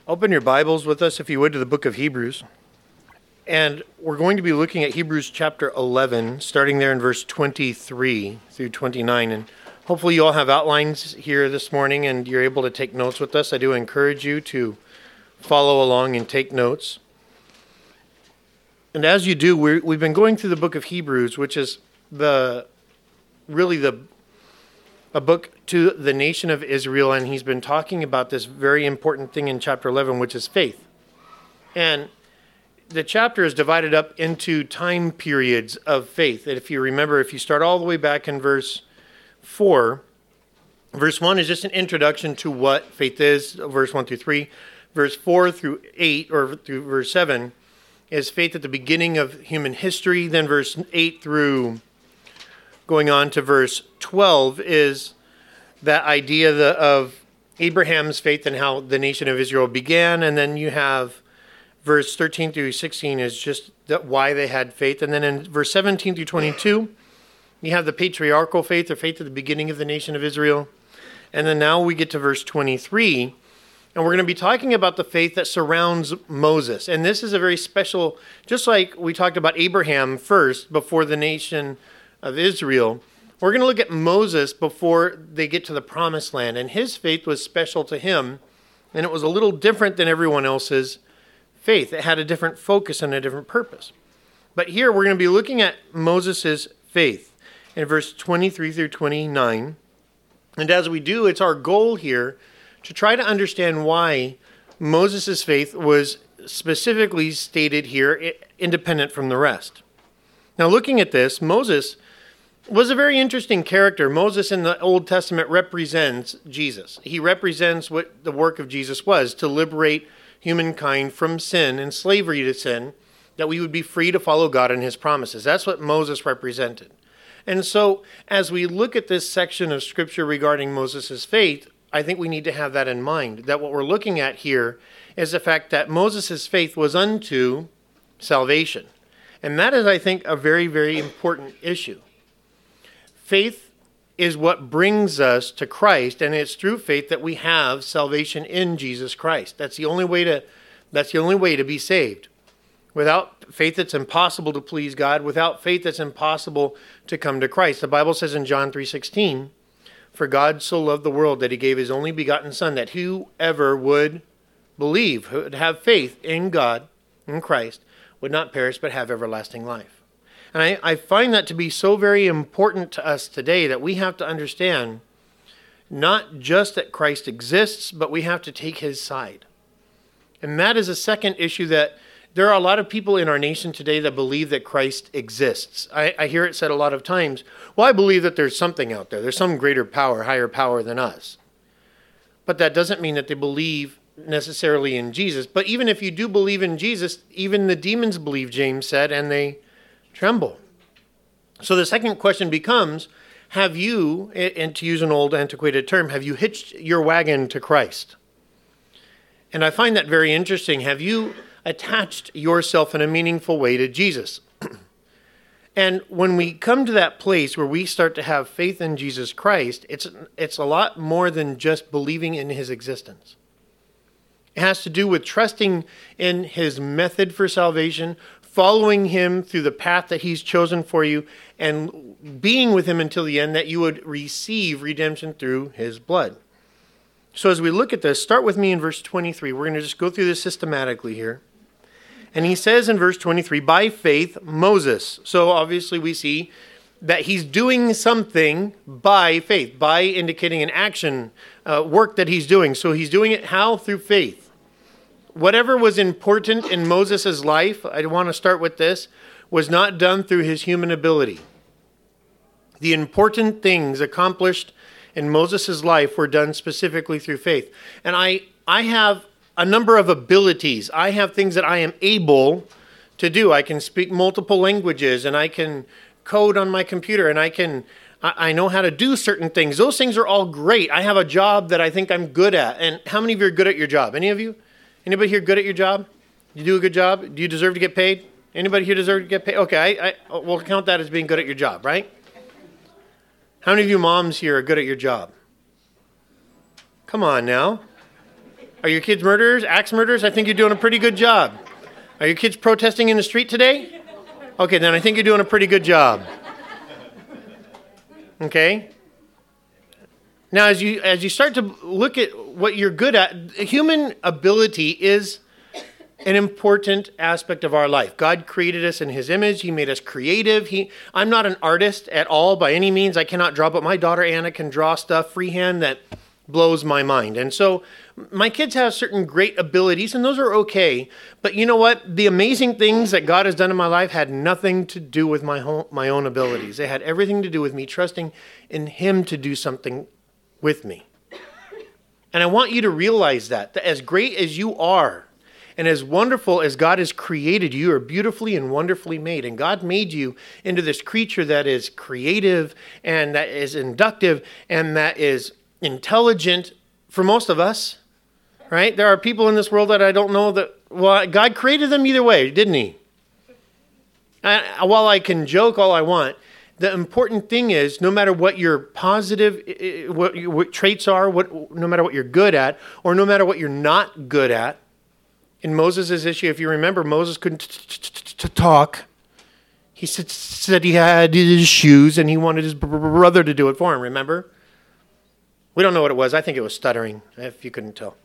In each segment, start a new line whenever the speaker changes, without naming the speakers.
Open your Bibles with us, if you would, to the book of Hebrews. And we're going to be looking at Hebrews chapter 11, starting there in verse 23 through 29. And hopefully you all have outlines here this morning and you're able to take notes with us. I do encourage you to follow along and take notes. And as you do, we've been going through the book of Hebrews, which is a book to the nation of Israel, and he's been talking about this very important thing in chapter 11, which is faith. And the chapter is divided up into time periods of faith. And if you remember, if you start all the way back in verse 4, verse 1 is just an introduction to what faith is, verse 1 through 3. Verse 4 through 8, or through verse 7, is faith at the beginning of human history. Then verse 8 through going on to verse 12 is that idea of Abraham's faith and how the nation of Israel began. And then you have verse 13 through 16 is just why they had faith. And then in verse 17 through 22, you have the patriarchal faith, or faith at the beginning of the nation of Israel. And then now we get to verse 23, and we're going to be talking about the faith that surrounds Moses. And this is a very special, just like we talked about Abraham first before the nation of Israel, we're going to look at Moses before they get to the promised land. And his faith was special to him, and it was a little different than everyone else's faith. It had a different focus and a different purpose. But here we're going to be looking at Moses' faith in verse 23 through 29. And as we do, it's our goal here to try to understand why Moses' faith was specifically stated here independent from the rest. Now, looking at this, Moses was a very interesting character. Moses in the Old Testament represents Jesus. He represents what the work of Jesus was, to liberate humankind from sin and slavery to sin, that we would be free to follow God and his promises. That's what Moses represented. And so, as we look at this section of Scripture regarding Moses' faith, I think we need to have that in mind, that what we're looking at here is the fact that Moses' faith was unto salvation. And that is, I think, a very, very important issue. Faith is what brings us to Christ, and it's through faith that we have salvation in Jesus Christ. That's the only way to be saved. Without faith, it's impossible to please God. Without faith, it's impossible to come to Christ. The Bible says in John 3:16, "For God so loved the world that he gave his only begotten Son, that whoever would believe, who would have faith in God, in Christ, would not perish but have everlasting life." And I find that to be so very important to us today, that we have to understand not just that Christ exists, but we have to take his side. And that is a second issue, that there are a lot of people in our nation today that believe that Christ exists. I hear it said a lot of times, well, I believe that there's something out there. There's some greater power, higher power than us. But that doesn't mean that they believe necessarily in Jesus. But even if you do believe in Jesus, even the demons believe, James said, and they tremble. So the second question becomes, have you, and to use an old antiquated term, have you hitched your wagon to Christ? And I find that very interesting. Have you attached yourself in a meaningful way to Jesus? And when we come to that place where we start to have faith in Jesus Christ, it's a lot more than just believing in his existence. It has to do with trusting in his method for salvation, following him through the path that he's chosen for you, and being with him until the end, that you would receive redemption through his blood. So as we look at this, start with me in verse 23. We're going to just go through this systematically here. And he says in verse 23, by faith, Moses. So obviously we see that he's doing something by faith, by indicating an action, work that he's doing. So he's doing it how? Through faith. Whatever was important in Moses' life, I want to start with this, was not done through his human ability. The important things accomplished in Moses' life were done specifically through faith. And I have a number of abilities. I have things that I am able to do. I can speak multiple languages, and I can code on my computer, and I know how to do certain things. Those things are all great. I have a job that I think I'm good at. And how many of you are good at your job? Any of you? Anybody here good at your job? You do a good job? Do you deserve to get paid? Anybody here deserve to get paid? Okay, we'll count that as being good at your job, right? How many of you moms here are good at your job? Come on now. Are your kids murderers, axe murderers? I think you're doing a pretty good job. Are your kids protesting in the street today? Okay, then I think you're doing a pretty good job. Okay? Now, as you start to look at what you're good at, human ability is an important aspect of our life. God created us in his image. He made us creative. I'm not an artist at all by any means. I cannot draw, but my daughter Anna can draw stuff freehand that blows my mind. And so my kids have certain great abilities, and those are okay. But you know what? The amazing things that God has done in my life had nothing to do with my own abilities. They had everything to do with me trusting in him to do something with me. And I want you to realize that as great as you are, and as wonderful as God has created you, you are beautifully and wonderfully made. And God made you into this creature that is creative and that is inductive and that is intelligent for most of us, right? There are people in this world that I don't know that, well, God created them either way, didn't he? While I can joke all I want, the important thing is no matter what your positive what traits are, no matter what you're good at, or no matter what you're not good at, in Moses' issue, if you remember, Moses couldn't talk. He said he had his shoes and he wanted his brother to do it for him, remember? We don't know what it was. I think it was stuttering, if you couldn't tell.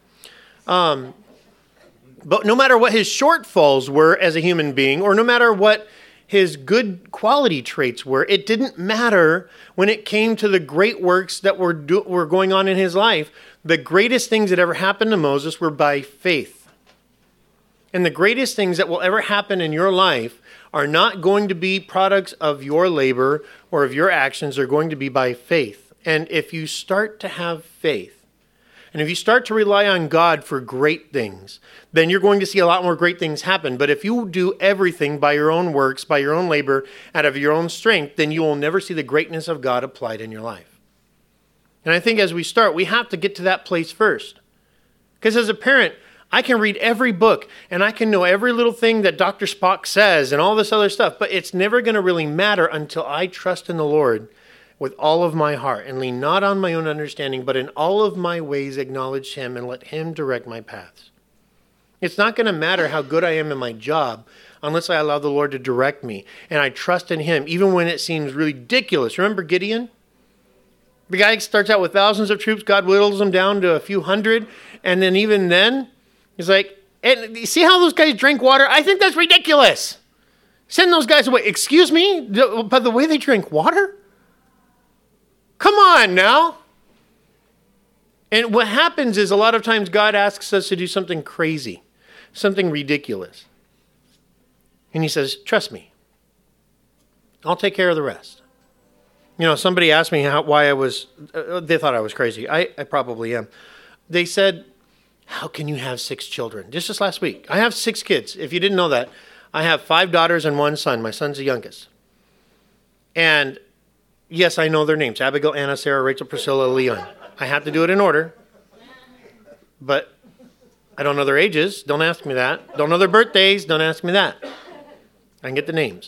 But no matter what his shortfalls were as a human being, or no matter what his good quality traits were, it didn't matter when it came to the great works that were going on in his life. The greatest things that ever happened to Moses were by faith. And the greatest things that will ever happen in your life are not going to be products of your labor or of your actions. They're going to be by faith. And if you start to have faith, and if you start to rely on God for great things, then you're going to see a lot more great things happen. But if you do everything by your own works, by your own labor, out of your own strength, then you will never see the greatness of God applied in your life. And I think as we start, we have to get to that place first. Because as a parent, I can read every book and I can know every little thing that Dr. Spock says and all this other stuff, but it's never going to really matter until I trust in the Lord with all of my heart and lean not on my own understanding, but in all of my ways acknowledge him and let him direct my paths. It's not going to matter how good I am in my job unless I allow the Lord to direct me and I trust in him, even when it seems ridiculous. Remember Gideon? The guy starts out with thousands of troops. God whittles them down to a few hundred. And then even then, he's like, and you see how those guys drink water? I think that's ridiculous. Send those guys away. Excuse me? By the way they drink water? Come on now. And what happens is a lot of times God asks us to do something crazy, something ridiculous. And he says, trust me. I'll take care of the rest. You know, somebody asked me why I was, they thought I was crazy. I probably am. They said, how can you have 6 children? Just last week. I have 6 kids. If you didn't know that, I have 5 daughters and 1 son. My son's the youngest. And yes, I know their names. Abigail, Anna, Sarah, Rachel, Priscilla, Leon. I have to do it in order. But I don't know their ages. Don't ask me that. Don't know their birthdays. Don't ask me that. I can get the names.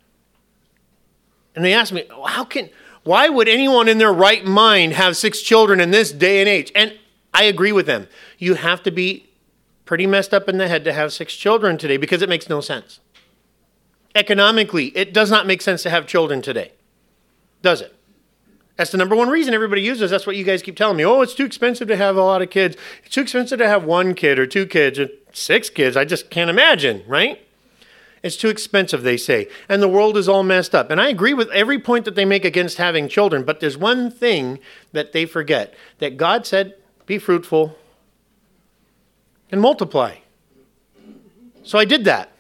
And they asked me, why would anyone in their right mind have 6 children in this day and age? And I agree with them. You have to be pretty messed up in the head to have 6 children today because it makes no sense. Economically, it does not make sense to have children today. Does it? That's the number one reason everybody uses. That's what you guys keep telling me. Oh, it's too expensive to have a lot of kids. It's too expensive to have 1 kid or 2 kids or 6 kids. I just can't imagine, right? It's too expensive, they say. And the world is all messed up. And I agree with every point that they make against having children. But there's one thing that they forget. That God said, be fruitful and multiply. So I did that.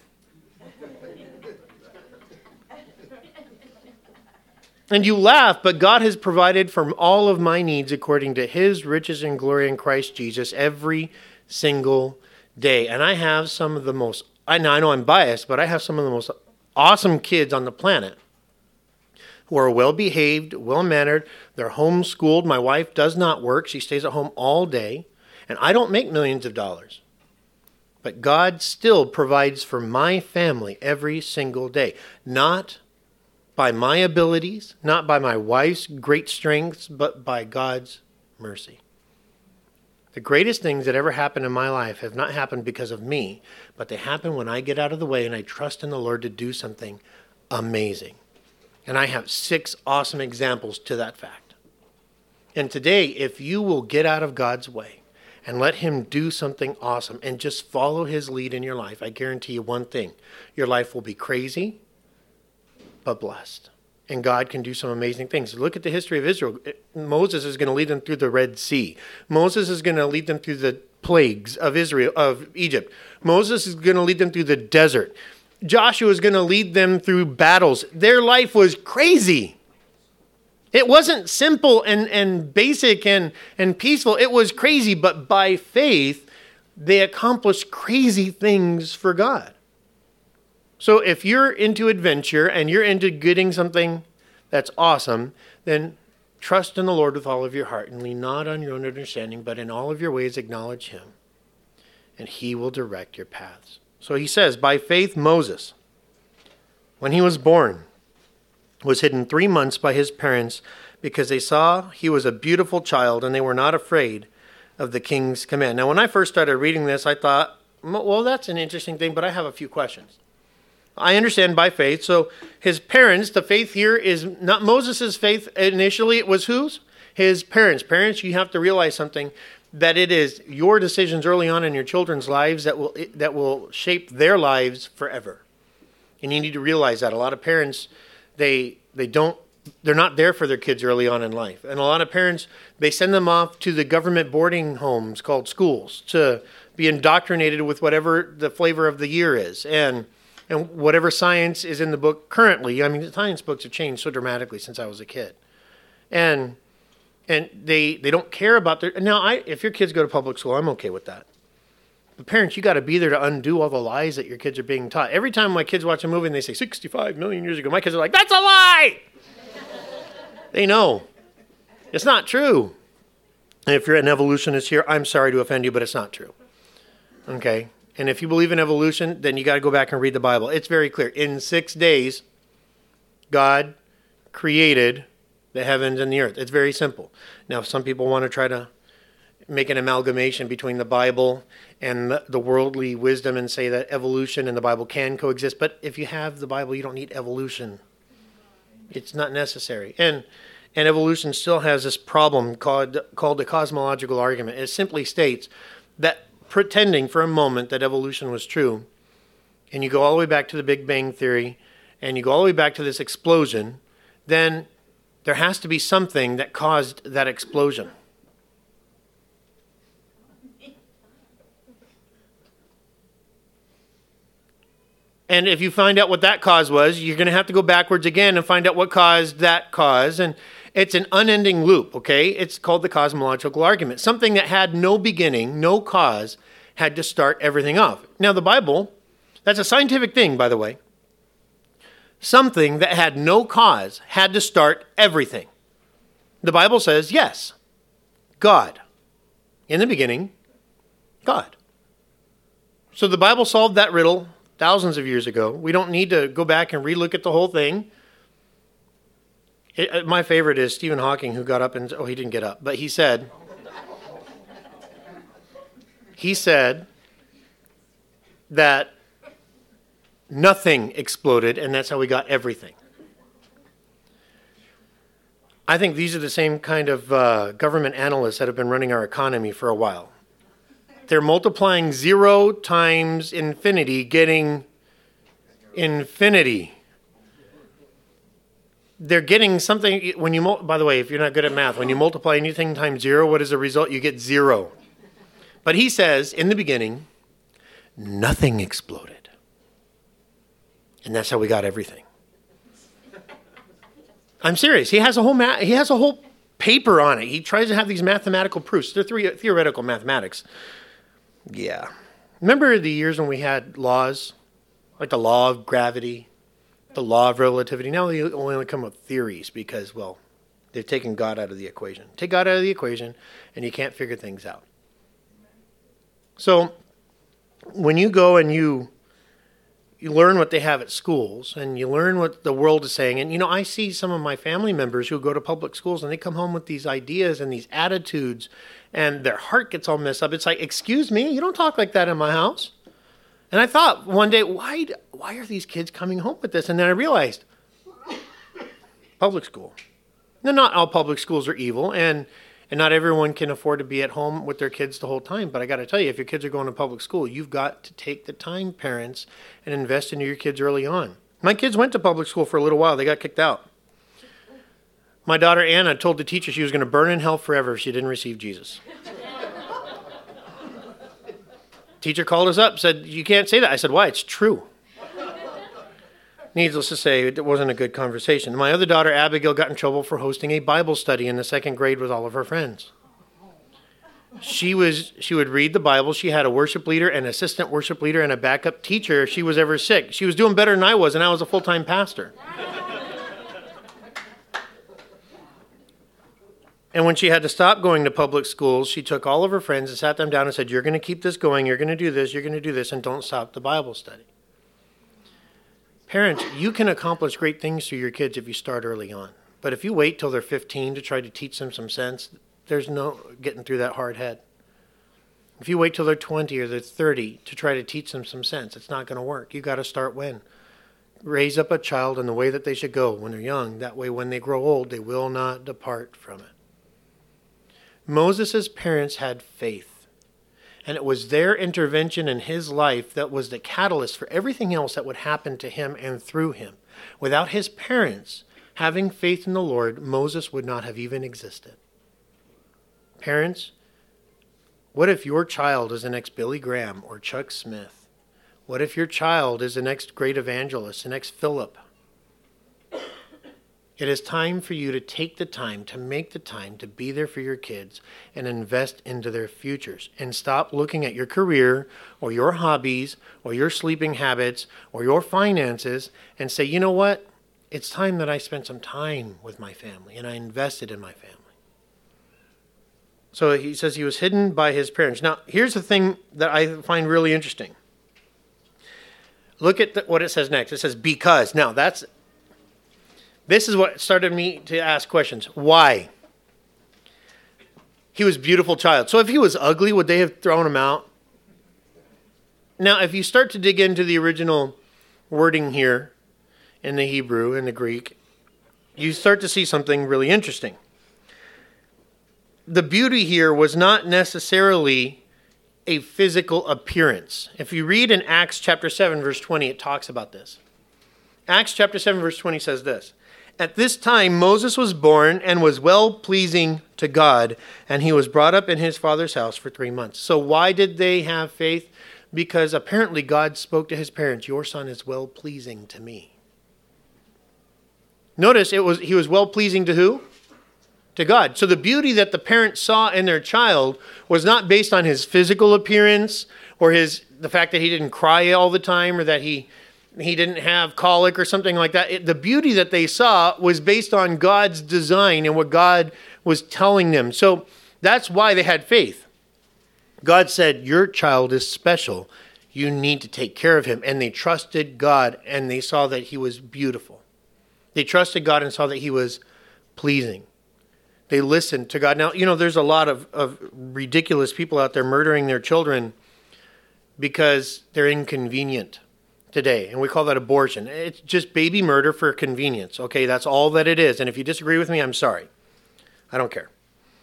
And you laugh, but God has provided for all of my needs according to his riches and glory in Christ Jesus every single day. And I have some of the most, I know I'm biased, but I have some of the most awesome kids on the planet who are well-behaved, well-mannered. They're homeschooled. My wife does not work. She stays at home all day. And I don't make millions of dollars. But God still provides for my family every single day. Not by my abilities, not by my wife's great strengths, but by God's mercy. The greatest things that ever happened in my life have not happened because of me, but they happen when I get out of the way and I trust in the Lord to do something amazing. And I have 6 awesome examples to that fact. And today, if you will get out of God's way and let him do something awesome and just follow his lead in your life, I guarantee you one thing. Your life will be crazy, but blessed. And God can do some amazing things. Look at the history of Israel. Moses is going to lead them through the Red Sea. Moses is going to lead them through the plagues of Egypt. Moses is going to lead them through the desert. Joshua is going to lead them through battles. Their life was crazy. It wasn't simple and basic and peaceful. It was crazy, but by faith, they accomplished crazy things for God. So if you're into adventure and you're into getting something that's awesome, then trust in the Lord with all of your heart and lean not on your own understanding, but in all of your ways acknowledge him, and he will direct your paths. So he says, by faith, Moses, when he was born, was hidden 3 months by his parents because they saw he was a beautiful child and they were not afraid of the king's command. Now, when I first started reading this, I thought, well, that's an interesting thing, but I have a few questions. I understand by faith. So his parents, the faith here is not Moses' faith initially. It was whose? His parents. Parents, you have to realize something, that it is your decisions early on in your children's lives that will shape their lives forever. And you need to realize that. A lot of parents, they're not there for their kids early on in life. And a lot of parents, they send them off to the government boarding homes called schools to be indoctrinated with whatever the flavor of the year is. And whatever science is in the book currently. I mean, the science books have changed so dramatically since I was a kid. And they don't care about their... Now, if your kids go to public school, I'm okay with that. But parents, you got to be there to undo all the lies that your kids are being taught. Every time my kids watch a movie and they say 65 million years ago, my kids are like, that's a lie! They know. It's not true. And if you're an evolutionist here, I'm sorry to offend you, but it's not true. Okay? And if you believe in evolution, then you got to go back and read the Bible. It's very clear. In 6 days, God created the heavens and the earth. It's very simple. Now, some people want to try to make an amalgamation between the Bible and the worldly wisdom and say that evolution and the Bible can coexist. But if you have the Bible, you don't need evolution. It's not necessary. And evolution still has this problem called the cosmological argument. It simply states that pretending for a moment that evolution was true, and you go all the way back to the Big Bang Theory, and you go all the way back to this explosion, then there has to be something that caused that explosion. And if you find out what that cause was, you're going to have to go backwards again and find out what caused that cause. And it's an unending loop, okay? It's called the cosmological argument. Something that had no beginning, no cause, had to start everything off. Now, the Bible, that's a scientific thing, by the way. Something that had no cause had to start everything. The Bible says, yes, God. In the beginning, God. So the Bible solved that riddle thousands of years ago. We don't need to go back and relook at the whole thing. My favorite is Stephen Hawking, who got up and... Oh, he didn't get up. But he said that nothing exploded, and that's how we got everything. I think these are the same kind of government analysts that have been running our economy for a while. They're multiplying 0 times infinity, getting infinity. They're getting something, by the way, if you're not good at math, when you multiply anything times 0, what is the result? You get 0. But he says, in the beginning, nothing exploded. And that's how we got everything. I'm serious. He has a whole paper on it. He tries to have these mathematical proofs. They're theoretical mathematics. Yeah. Remember the years when we had laws, like the law of gravity, the law of relativity? Now they only come with theories because, well, they've taken God out of the equation. Take God out of the equation, and you can't figure things out. So when you go and you you learn what they have at schools, and you learn what the world is saying. And, I see some of my family members who go to public schools, and they come home with these ideas and these attitudes, and their heart gets all messed up. It's like, excuse me, you don't talk like that in my house. And I thought one day, why are these kids coming home with this? And then I realized, public school. Now, not all public schools are evil, and not everyone can afford to be at home with their kids the whole time. But I got to tell you, if your kids are going to public school, you've got to take the time, parents, and invest into your kids early on. My kids went to public school for a little while. They got kicked out. My daughter Anna told the teacher she was going to burn in hell forever if she didn't receive Jesus. Teacher called us up, said, you can't say that. I said, why? It's true. Needless to say, it wasn't a good conversation. My other daughter, Abigail, got in trouble for hosting a Bible study in the second grade with all of her friends. She would read the Bible. She had a worship leader, an assistant worship leader, and a backup teacher if she was ever sick. She was doing better than I was, and I was a full-time pastor. And when she had to stop going to public schools, she took all of her friends and sat them down and said, you're going to keep this going, you're going to do this, you're going to do this, and don't stop the Bible study. Parents, you can accomplish great things through your kids if you start early on. But if you wait till they're 15 to try to teach them some sense, there's no getting through that hard head. If you wait till they're 20 or they're 30 to try to teach them some sense, it's not going to work. You got to start when. Raise up a child in the way that they should go when they're young. That way when they grow old, they will not depart from it. Moses' parents had faith, and it was their intervention in his life that was the catalyst for everything else that would happen to him and through him. Without his parents having faith in the Lord, Moses would not have even existed. Parents, what if your child is the next Billy Graham or Chuck Smith? What if your child is the next great evangelist, the next Philip? It is time for you to take the time, to make the time to be there for your kids and invest into their futures. And stop looking at your career or your hobbies or your sleeping habits or your finances and say, you know what? It's time that I spent some time with my family and I invested in my family. So he says he was hidden by his parents. Now, here's the thing that I find really interesting. Look at what it says next. It says, because. Now, this is what started me to ask questions. Why? He was a beautiful child. So if he was ugly, would they have thrown him out? Now, if you start to dig into the original wording here in the Hebrew and the Greek, you start to see something really interesting. The beauty here was not necessarily a physical appearance. If you read in Acts chapter 7, verse 20, it talks about this. Acts chapter 7, verse 20 says this. At this time, Moses was born and was well-pleasing to God, and he was brought up in his father's house for 3 months. So why did they have faith? Because apparently God spoke to his parents, your son is well-pleasing to me. Notice he was well-pleasing to who? To God. So the beauty that the parents saw in their child was not based on his physical appearance or the fact that he didn't cry all the time or that he didn't have colic or something like that. The beauty that they saw was based on God's design and what God was telling them. So that's why they had faith. God said, your child is special. You need to take care of him. And they trusted God and they saw that he was beautiful. They trusted God and saw that he was pleasing. They listened to God. Now, there's a lot of ridiculous people out there murdering their children because they're inconvenient today, and we call that abortion. It's just baby murder for convenience. Okay, that's all that it is. And if you disagree with me, I'm sorry. I don't care.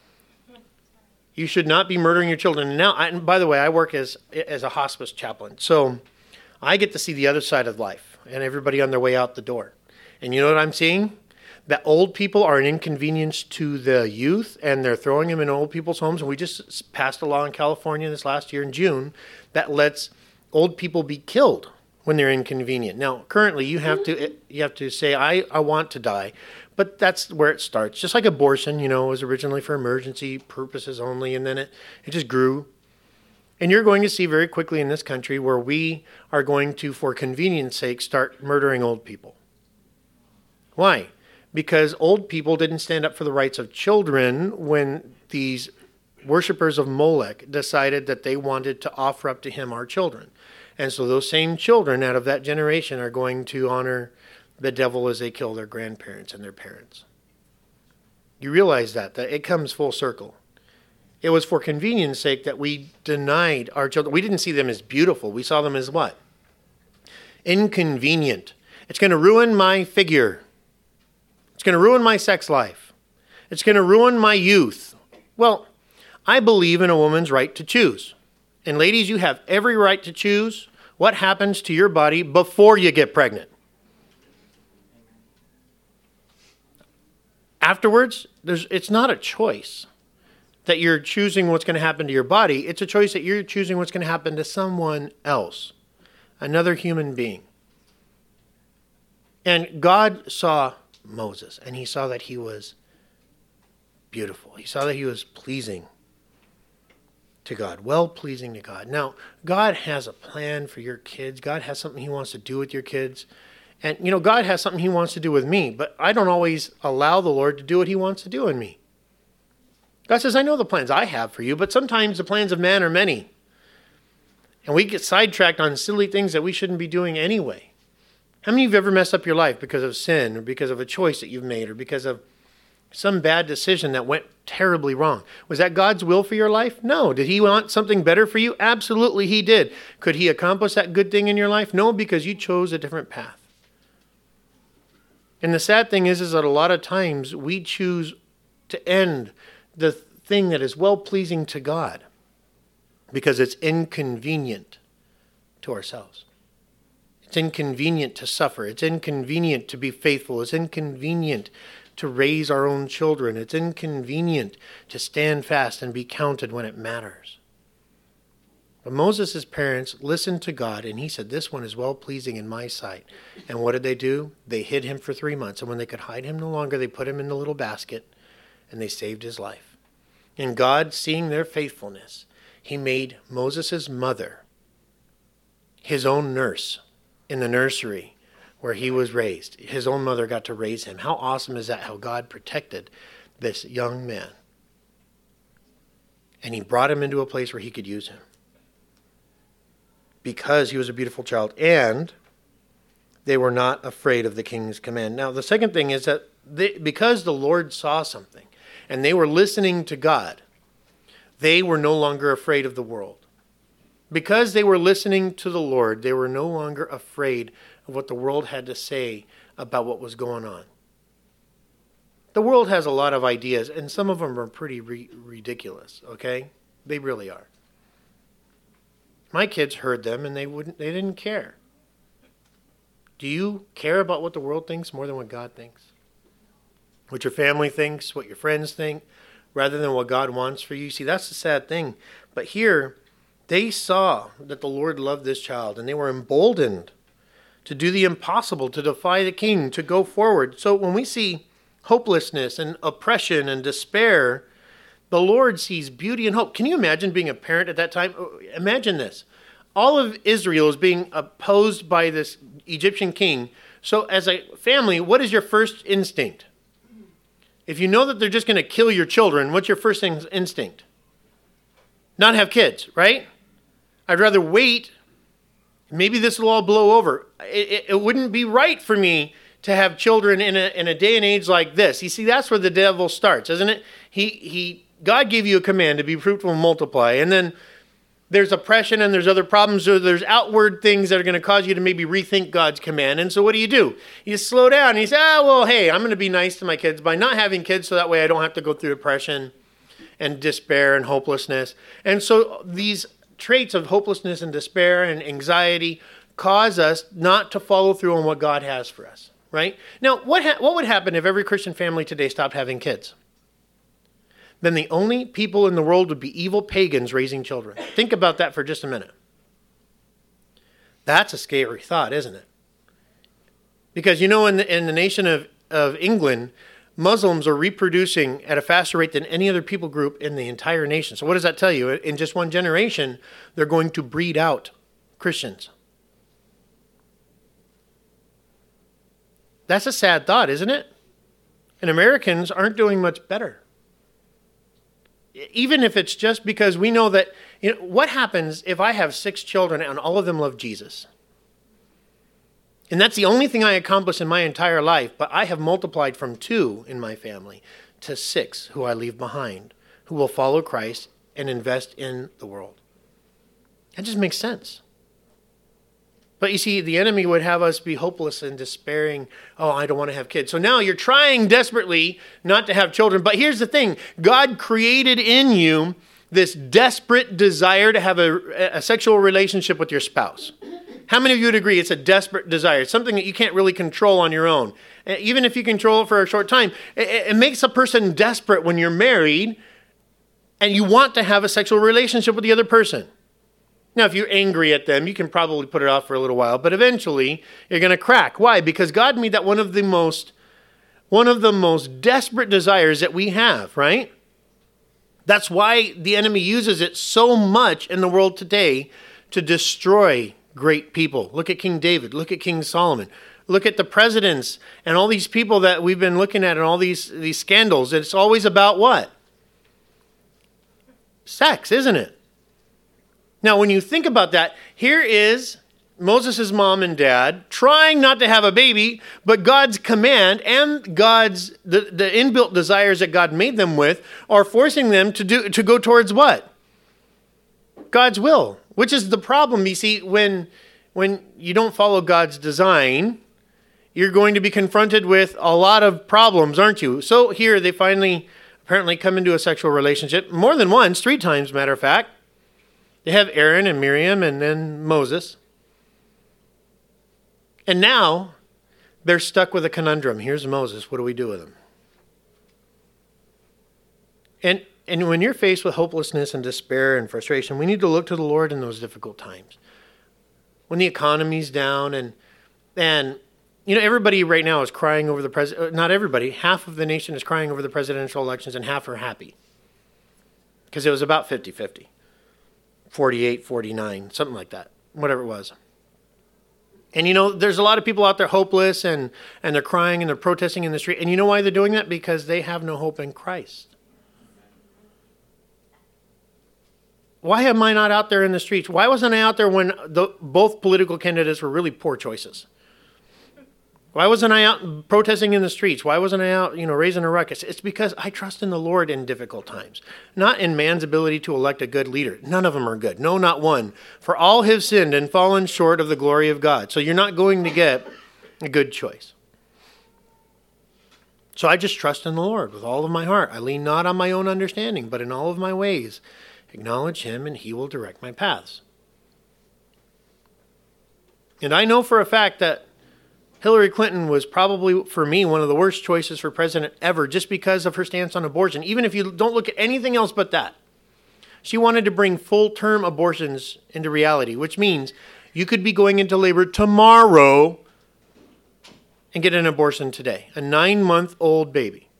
You should not be murdering your children. Now, and by the way, I work as a hospice chaplain, so I get to see the other side of life and everybody on their way out the door. And you know what I'm seeing? That old people are an inconvenience to the youth, and they're throwing them in old people's homes. And we just passed a law in California this last year in June that lets old people be killed when they're inconvenient. Now, currently, you have to say, I want to die. But that's where it starts. Just like abortion, was originally for emergency purposes only, and then it just grew. And you're going to see very quickly in this country where we are going to, for convenience sake, start murdering old people. Why? Because old people didn't stand up for the rights of children when these worshipers of Molech decided that they wanted to offer up to him our children. And so those same children out of that generation are going to honor the devil as they kill their grandparents and their parents. You realize that it comes full circle. It was for convenience sake that we denied our children. We didn't see them as beautiful. We saw them as what? Inconvenient. It's going to ruin my figure. It's going to ruin my sex life. It's going to ruin my youth. Well, I believe in a woman's right to choose. And ladies, you have every right to choose what happens to your body before you get pregnant. Afterwards, it's not a choice that you're choosing what's going to happen to your body. It's a choice that you're choosing what's going to happen to someone else, another human being. And God saw Moses, and he saw that he was beautiful. He saw that he was pleasing to God, well-pleasing to God. Now, God has a plan for your kids. God has something he wants to do with your kids. And, God has something he wants to do with me, but I don't always allow the Lord to do what he wants to do in me. God says, I know the plans I have for you, but sometimes the plans of man are many. And we get sidetracked on silly things that we shouldn't be doing anyway. How many of you have ever messed up your life because of sin or because of a choice that you've made or because of some bad decision that went terribly wrong? Was that God's will for your life? No. Did he want something better for you? Absolutely he did. Could he accomplish that good thing in your life? No, because you chose a different path. And the sad thing is that a lot of times we choose to end the thing that is well-pleasing to God because it's inconvenient to ourselves. It's inconvenient to suffer. It's inconvenient to be faithful. It's inconvenient to raise our own children. It's inconvenient to stand fast and be counted when it matters. But Moses' parents listened to God, and he said, this one is well-pleasing in my sight. And what did they do? They hid him for 3 months. And when they could hide him no longer, they put him in a little basket, and they saved his life. And God, seeing their faithfulness, he made Moses' mother his own nurse in the nursery where he was raised. His own mother got to raise him. How awesome is that, how God protected this young man? And he brought him into a place where he could use him because he was a beautiful child, and they were not afraid of the king's command. Now, the second thing is that because the Lord saw something, and they were listening to God, they were no longer afraid of the world. Because they were listening to the Lord, they were no longer afraid of what the world had to say about what was going on. The world has a lot of ideas, and some of them are pretty ridiculous, okay? They really are. My kids heard them, and they didn't care. Do you care about what the world thinks more than what God thinks? What your family thinks, what your friends think, rather than what God wants for you? See, that's the sad thing. But here, they saw that the Lord loved this child, and they were emboldened to do the impossible, to defy the king, to go forward. So when we see hopelessness and oppression and despair, the Lord sees beauty and hope. Can you imagine being a parent at that time? Imagine this. All of Israel is being opposed by this Egyptian king. So as a family, what is your first instinct? If you know that they're just going to kill your children, what's your first instinct? Not have kids, right? I'd rather wait. Maybe this will all blow over. It wouldn't be right for me to have children in a day and age like this. You see, that's where the devil starts, isn't it? God gave you a command to be fruitful and multiply, and then there's oppression and there's other problems, or there's outward things that are going to cause you to maybe rethink God's command. And so what do? You slow down and you say, hey, I'm going to be nice to my kids by not having kids so that way I don't have to go through depression and despair and hopelessness. And so these traits of hopelessness and despair and anxiety cause us not to follow through on what God has for us, right? Now, what would happen if every Christian family today stopped having kids? Then the only people in the world would be evil pagans raising children. Think about that for just a minute. That's a scary thought, isn't it? Because in the nation of England, Muslims are reproducing at a faster rate than any other people group in the entire nation. So what does that tell you? In just one generation, they're going to breed out Christians. That's a sad thought, isn't it? And Americans aren't doing much better. even if it's just because we know that, what happens if I have 6 children and all of them love Jesus? And that's the only thing I accomplished in my entire life, but I have multiplied from 2 in my family to 6 who I leave behind, who will follow Christ and invest in the world. That just makes sense. But you see, the enemy would have us be hopeless and despairing. Oh, I don't want to have kids. So now you're trying desperately not to have children. But here's the thing. God created in you this desperate desire to have a sexual relationship with your spouse. How many of you would agree it's a desperate desire? It's something that you can't really control on your own. Even if you control it for a short time, it makes a person desperate when you're married and you want to have a sexual relationship with the other person. Now, if you're angry at them, you can probably put it off for a little while, but eventually you're going to crack. Why? Because God made that one of the most desperate desires that we have, right? That's why the enemy uses it so much in the world today to destroy great people. Look at King David. Look at King Solomon. Look at the presidents and all these people that we've been looking at and all these scandals. It's always about what? Sex, isn't it? Now, when you think about that, here is Moses' mom and dad trying not to have a baby, but God's command and the inbuilt desires that God made them with are forcing them to go towards what? God's will, which is the problem. You see, when you don't follow God's design, you're going to be confronted with a lot of problems, aren't you? So here they finally apparently come into a sexual relationship more than once, 3 times, matter of fact. They have Aaron and Miriam and then Moses. And now they're stuck with a conundrum. Here's Moses. What do we do with him? And when you're faced with hopelessness and despair and frustration, we need to look to the Lord in those difficult times. When the economy's down and everybody right now is crying over the president. Not everybody. Half of the nation is crying over the presidential elections and half are happy. Because it was about 50-50. 48, 49, something like that, whatever it was. And there's a lot of people out there hopeless and they're crying and they're protesting in the street. And you know why they're doing that? Because they have no hope in Christ. Why am I not out there in the streets? Why wasn't I out there when both political candidates were really poor choices? Why wasn't I out protesting in the streets? Why wasn't I out, raising a ruckus? It's because I trust in the Lord in difficult times, not in man's ability to elect a good leader. None of them are good. No, not one. For all have sinned and fallen short of the glory of God. So you're not going to get a good choice. So I just trust in the Lord with all of my heart. I lean not on my own understanding, but in all of my ways acknowledge him and he will direct my paths. And I know for a fact that Hillary Clinton was probably, for me, one of the worst choices for president ever just because of her stance on abortion, even if you don't look at anything else but that. She wanted to bring full-term abortions into reality, which means you could be going into labor tomorrow and get an abortion today, a 9-month-old baby.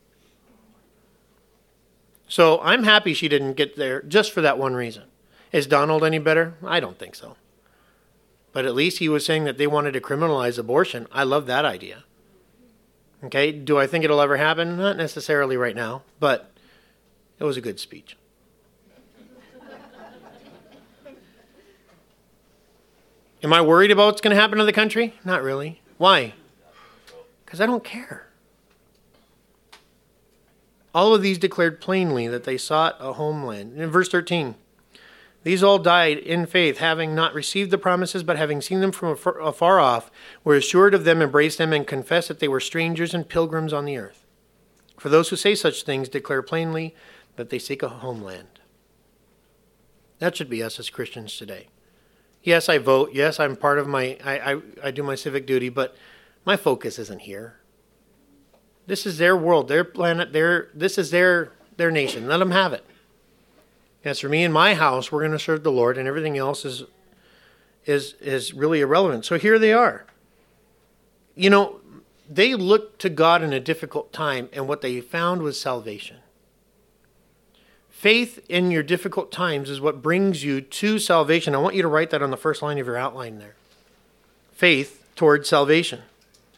So I'm happy she didn't get there just for that one reason. Is Donald any better? I don't think so. But at least he was saying that they wanted to criminalize abortion. I love that idea. Okay, do I think it'll ever happen? Not necessarily right now, but it was a good speech. Am I worried about what's going to happen to the country? Not really. Why? Because I don't care. All of these declared plainly that they sought a homeland. In verse 13, these all died in faith, having not received the promises, but having seen them from afar off, were assured of them, embraced them, and confessed that they were strangers and pilgrims on the earth. For those who say such things declare plainly that they seek a homeland. That should be us as Christians today. Yes, I vote. Yes, I'm part of I do my civic duty, but my focus isn't here. This is their world, their planet, this is their nation. Let them have it. As for me and my house, we're going to serve the Lord, and everything else is really irrelevant. So here they are. They looked to God in a difficult time, and what they found was salvation. Faith in your difficult times is what brings you to salvation. I want you to write that on the first line of your outline there. Faith towards salvation.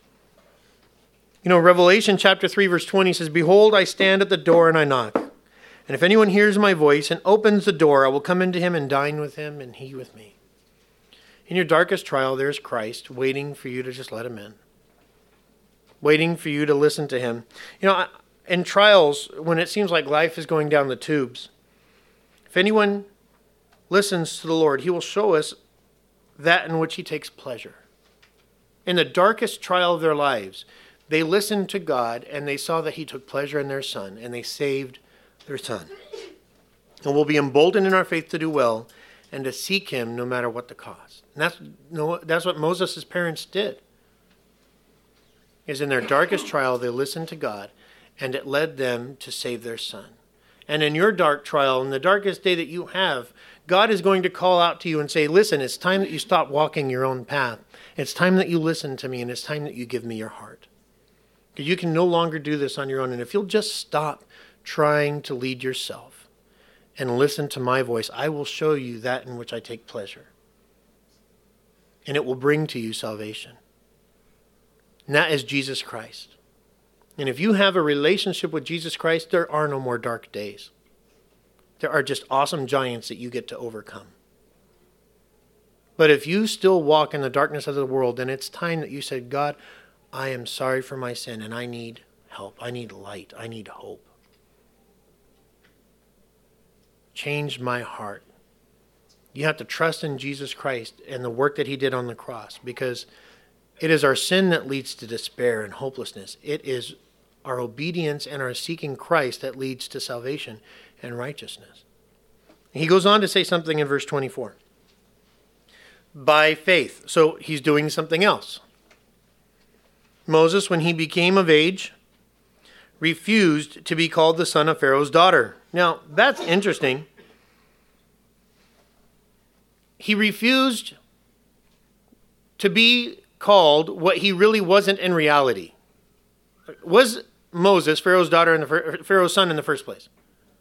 Revelation chapter 3, verse 20 says, "Behold, I stand at the door and I knock. And if anyone hears my voice and opens the door, I will come into him and dine with him and he with me. In your darkest trial, there's Christ waiting for you to just let him in. Waiting for you to listen to him. In trials, when it seems like life is going down the tubes, if anyone listens to the Lord, he will show us that in which he takes pleasure. In the darkest trial of their lives, they listened to God and they saw that he took pleasure in their son and they saved their son. And we'll be emboldened in our faith to do well and to seek him no matter what the cost. And that's what Moses' parents did. Is in their darkest trial, they listened to God, and it led them to save their son. And in your dark trial, in the darkest day that you have, God is going to call out to you and say, listen, it's time that you stop walking your own path. It's time that you listen to me, and it's time that you give me your heart. Because you can no longer do this on your own. And if you'll just stop trying to lead yourself and listen to my voice, I will show you that in which I take pleasure. And it will bring to you salvation. And that is Jesus Christ. And if you have a relationship with Jesus Christ, there are no more dark days. There are just awesome giants that you get to overcome. But if you still walk in the darkness of the world, then it's time that you said, God, I am sorry for my sin and I need help. I need light. I need hope. Change my heart. You have to trust in Jesus Christ and the work that he did on the cross, because it is our sin that leads to despair and hopelessness. It is our obedience and our seeking Christ that leads to salvation and righteousness. He goes on to say something in verse 24. By faith. So he's doing something else. Moses, when he became of age, refused to be called the son of Pharaoh's daughter. Now, that's interesting. He refused to be called what he really wasn't in reality. Was Moses Pharaoh's daughter and Pharaoh's son in the first place?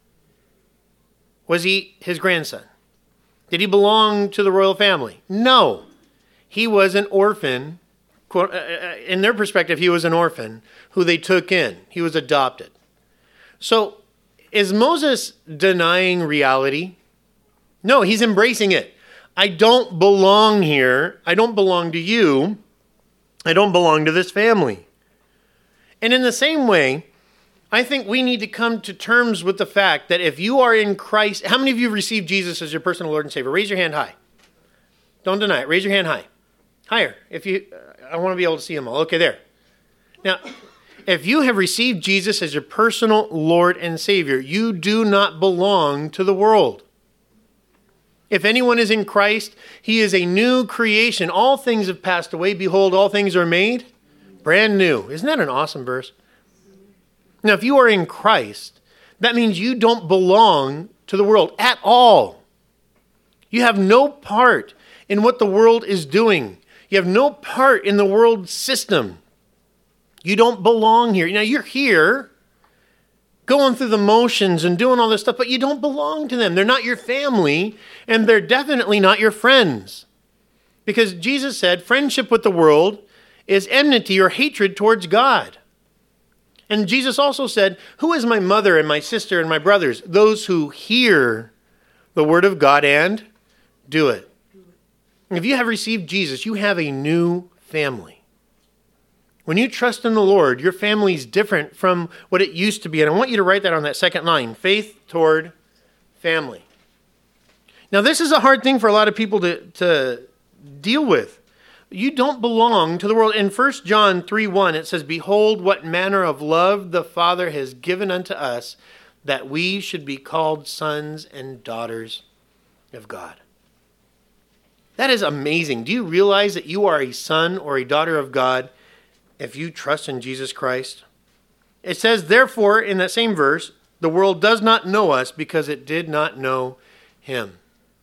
Was he his grandson? Did he belong to the royal family? No. He was an orphan. In their perspective, he was an orphan who they took in. He was adopted. So, is Moses denying reality? No, he's embracing it. I don't belong here. I don't belong to you. I don't belong to this family. And in the same way, I think we need to come to terms with the fact that if you are in Christ, how many of you have received Jesus as your personal Lord and Savior? Raise your hand high. Don't deny it. Raise your hand high. Higher. I want to be able to see them all. Okay, there. Now, if you have received Jesus as your personal Lord and Savior, you do not belong to the world. If anyone is in Christ, he is a new creation. All things have passed away. Behold, all things are made brand new. Isn't that an awesome verse? Now, if you are in Christ, that means you don't belong to the world at all. You have no part in what the world is doing. You have no part in the world system. You don't belong here. Now, you're here going through the motions and doing all this stuff, but you don't belong to them. They're not your family, and they're definitely not your friends. Because Jesus said friendship with the world is enmity or hatred towards God. And Jesus also said, who is my mother and my sister and my brothers? Those who hear the word of God and do it. If you have received Jesus, you have a new family. When you trust in the Lord, your family is different from what it used to be. And I want you to write that on that second line, faith toward family. Now, this is a hard thing for a lot of people to deal with. You don't belong to the world. In 1 John 3:1, it says, behold, what manner of love the Father has given unto us, that we should be called sons and daughters of God. That is amazing. Do you realize that you are a son or a daughter of God if you trust in Jesus Christ? It says, therefore, in that same verse, the world does not know us because it did not know him.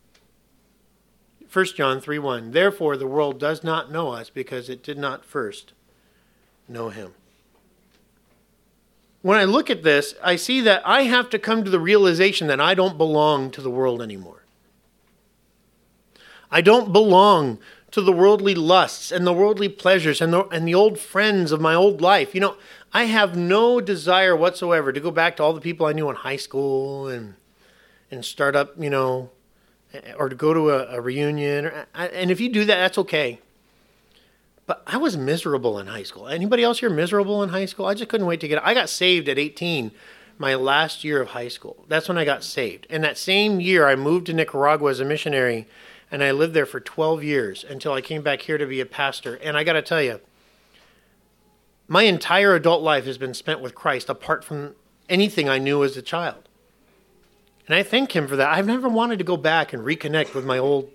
1 John 3:1, therefore the world does not know us because it did not first know him. When I look at this, I see that I have to come to the realization that I don't belong to the world anymore. I don't belong to the worldly lusts and the worldly pleasures and the old friends of my old life. I have no desire whatsoever to go back to all the people I knew in high school and start up, or to go to a reunion. And if you do that, that's okay. But I was miserable in high school. Anybody else here miserable in high school? I just couldn't wait to I got saved at 18, my last year of high school. That's when I got saved. And that same year, I moved to Nicaragua as a missionary, and I lived there for 12 years until I came back here to be a pastor. And I got to tell you, my entire adult life has been spent with Christ apart from anything I knew as a child. And I thank him for that. I've never wanted to go back and reconnect with my old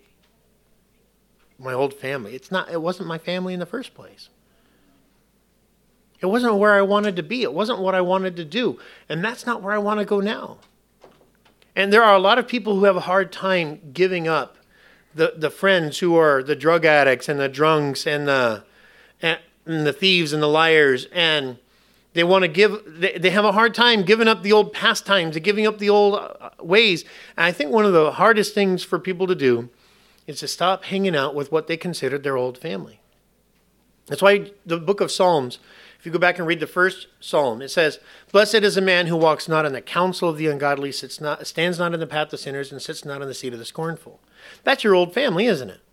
family. It wasn't my family in the first place. It wasn't where I wanted to be. It wasn't what I wanted to do. And that's not where I want to go now. And there are a lot of people who have a hard time giving up the friends who are the drug addicts and the drunks and the thieves and the liars, and they want to they have a hard time giving up the old pastimes and giving up the old ways. And I think one of the hardest things for people to do is to stop hanging out with what they considered their old family. That's why the book of Psalms, if you go back and read the first Psalm, it says, "Blessed is a man who walks not in the counsel of the ungodly, stands not in the path of sinners, and sits not in the seat of the scornful." That's your old family, isn't it?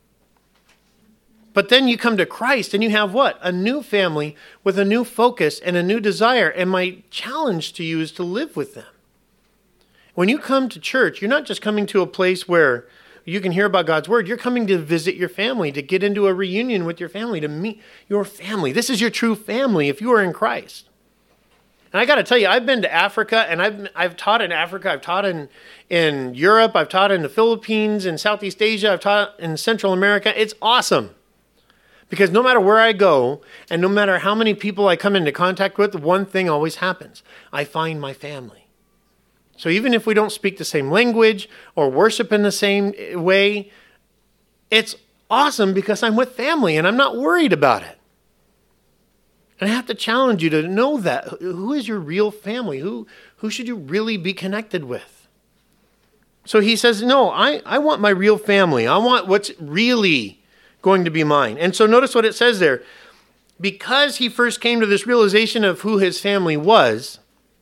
But then you come to Christ and you have what? A new family with a new focus and a new desire. And my challenge to you is to live with them. When you come to church, you're not just coming to a place where you can hear about God's word. You're coming to visit your family, to get into a reunion with your family, to meet your family. This is your true family if you are in Christ. And I got to tell you, I've been to Africa, and I've taught in Africa. I've taught in Europe. I've taught in the Philippines, in Southeast Asia. I've taught in Central America. It's awesome. Because no matter where I go, and no matter how many people I come into contact with, one thing always happens. I find my family. So even if we don't speak the same language or worship in the same way, it's awesome because I'm with family and I'm not worried about it. And I have to challenge you to know that. Who is your real family? Who should you really be connected with? So he says, no, I want my real family. I want what's really going to be mine. And so notice what it says there. Because he first came to this realization of who his family was,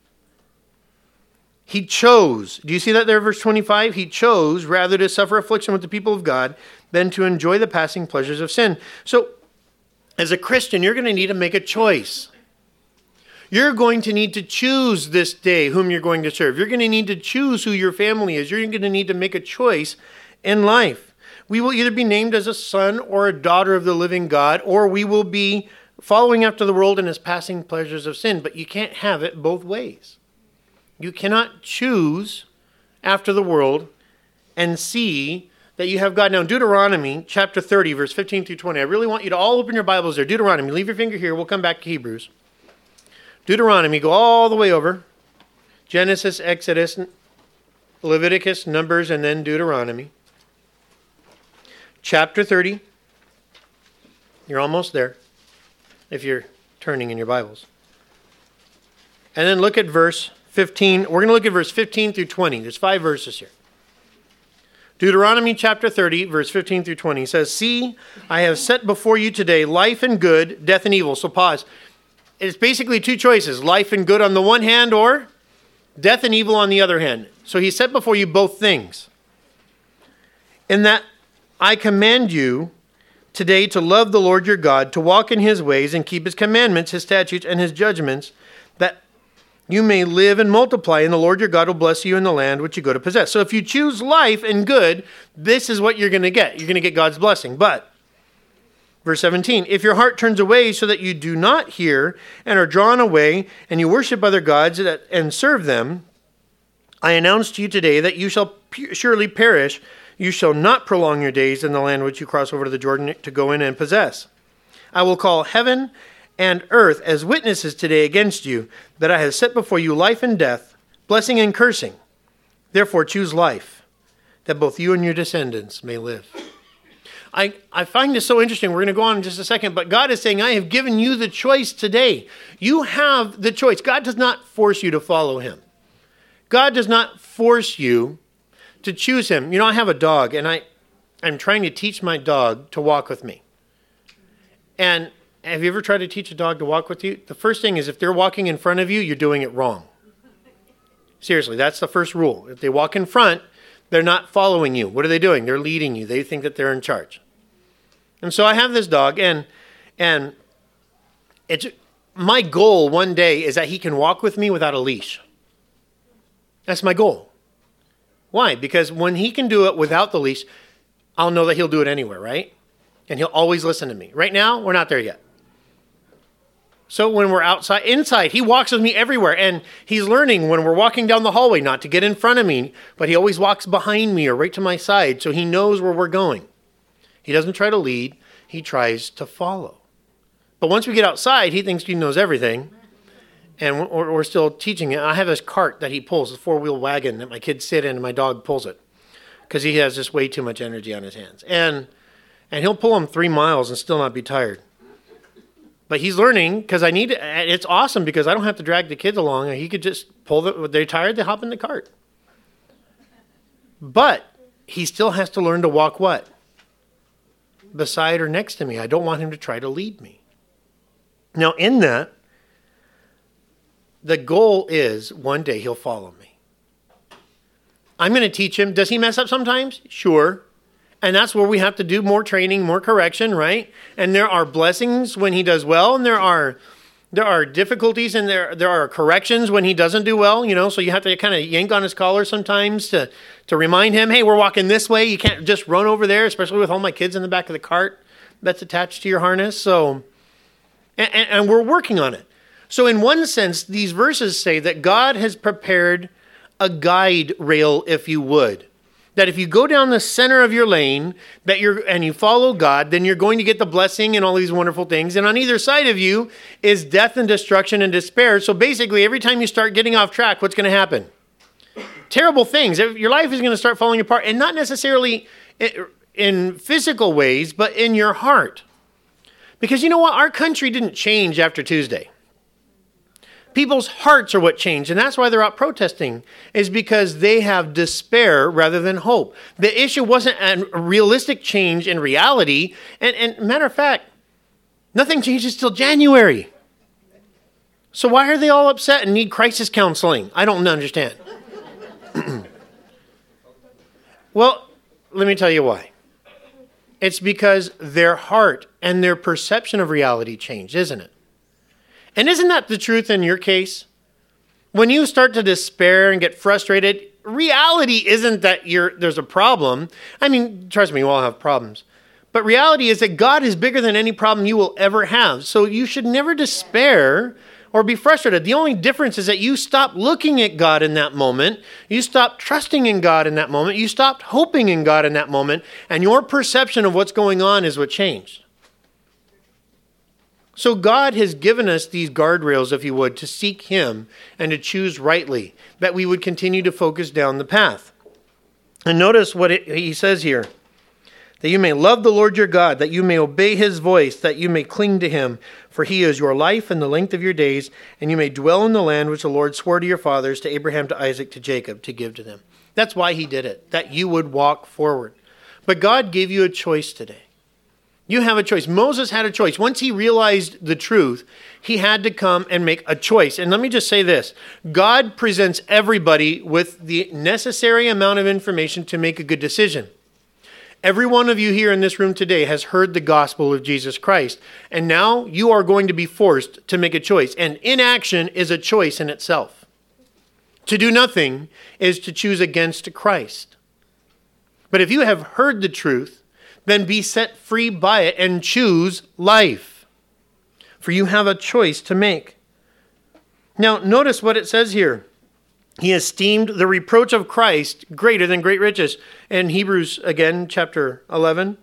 he chose. Do you see that there, verse 25? He chose rather to suffer affliction with the people of God than to enjoy the passing pleasures of sin. So as a Christian, you're going to need to make a choice. You're going to need to choose this day whom you're going to serve. You're going to need to choose who your family is. You're going to need to make a choice in life. We will either be named as a son or a daughter of the living God, or we will be following after the world and its passing pleasures of sin. But you can't have it both ways. You cannot choose after the world and see that you have God. Now, Deuteronomy chapter 30, verse 15 through 20. I really want you to all open your Bibles there. Deuteronomy, leave your finger here. We'll come back to Hebrews. Deuteronomy, go all the way over. Genesis, Exodus, Leviticus, Numbers, and then Deuteronomy. Chapter 30. You're almost there if you're turning in your Bibles. And then look at verse 15. We're going to look at verse 15 through 20. There's 5 verses here. Deuteronomy chapter 30, verse 15 through 20 says, "See, I have set before you today life and good, death and evil." So pause. It's basically 2 choices, life and good on the one hand or death and evil on the other hand. So he set before you both things. In that I command you today to love the Lord your God, to walk in his ways and keep his commandments, his statutes, and his judgments, that you may live and multiply, and the Lord your God will bless you in the land which you go to possess. So if you choose life and good, this is what you're going to get. You're going to get God's blessing. But, verse 17, if your heart turns away so that you do not hear and are drawn away, and you worship other gods and serve them, I announce to you today that you shall surely perish. You shall not prolong your days in the land which you cross over to the Jordan to go in and possess. I will call heaven and earth as witnesses today against you, that I have set before you life and death, blessing and cursing. Therefore choose life, that both you and your descendants may live. I find this so interesting. We're going to go on in just a second, but God is saying, I have given you the choice today. You have the choice. God does not force you to follow him. God does not force you to choose him. You know, I have a dog, and I I'm trying to teach my dog to walk with me. And have you ever tried to teach a dog to walk with you? The first thing is if they're walking in front of you, you're doing it wrong. Seriously, that's the first rule. If they walk in front, they're not following you. What are they doing? They're leading you. They think that they're in charge. And so I have this dog, and it's my goal one day is that he can walk with me without a leash. That's my goal. Why? Because when he can do it without the leash, I'll know that he'll do it anywhere, right? And he'll always listen to me. Right now, we're not there yet. So when we're inside, he walks with me everywhere. And he's learning when we're walking down the hallway not to get in front of me, but he always walks behind me or right to my side, so he knows where we're going. He doesn't try to lead. He tries to follow. But once we get outside, he thinks he knows everything. And we're still teaching him. I have this cart that he pulls, a four-wheel wagon that my kids sit in, and my dog pulls it because he has just way too much energy on his hands. And he'll pull them 3 miles and still not be tired. But he's learning because it's awesome because I don't have to drag the kids along. He could just they're tired, they hop in the cart. But he still has to learn to walk what? Beside or next to me. I don't want him to try to lead me. Now in that, the goal is one day he'll follow me. I'm going to teach him. Does he mess up sometimes? Sure. And that's where we have to do more training, more correction, right? And there are blessings when he does well, and there are difficulties, and there are corrections when he doesn't do well, so you have to kind of yank on his collar sometimes to remind him, hey, we're walking this way. You can't just run over there, especially with all my kids in the back of the cart that's attached to your harness. So, and we're working on it. So in one sense, these verses say that God has prepared a guide rail, if you would. That if you go down the center of your lane and you follow God, then you're going to get the blessing and all these wonderful things. And on either side of you is death and destruction and despair. So basically, every time you start getting off track, what's going to happen? Terrible things. Your life is going to start falling apart. And not necessarily in physical ways, but in your heart. Because you know what? Our country didn't change after Tuesday. People's hearts are what changed, and that's why they're out protesting, is because they have despair rather than hope. The issue wasn't a realistic change in reality, and matter of fact, nothing changes till January. So why are they all upset and need crisis counseling? I don't understand. Well, let me tell you why. It's because their heart and their perception of reality changed, isn't it? And isn't that the truth in your case? When you start to despair and get frustrated, reality isn't that there's a problem. I mean, trust me, we all have problems. But reality is that God is bigger than any problem you will ever have. So you should never despair or be frustrated. The only difference is that you stop looking at God in that moment. You stop trusting in God in that moment. You stopped hoping in God in that moment. And your perception of what's going on is what changed. So God has given us these guardrails, if you would, to seek him and to choose rightly, that we would continue to focus down the path. And notice what he says here, that you may love the Lord your God, that you may obey his voice, that you may cling to him, for he is your life and the length of your days, and you may dwell in the land which the Lord swore to your fathers, to Abraham, to Isaac, to Jacob, to give to them. That's why he did it, that you would walk forward. But God gave you a choice today. You have a choice. Moses had a choice. Once he realized the truth, he had to come and make a choice. And let me just say this. God presents everybody with the necessary amount of information to make a good decision. Every one of you here in this room today has heard the gospel of Jesus Christ. And now you are going to be forced to make a choice. And inaction is a choice in itself. To do nothing is to choose against Christ. But if you have heard the truth, then be set free by it and choose life. For you have a choice to make. Now, notice what it says here. He esteemed the reproach of Christ greater than great riches. In Hebrews, again, chapter 11.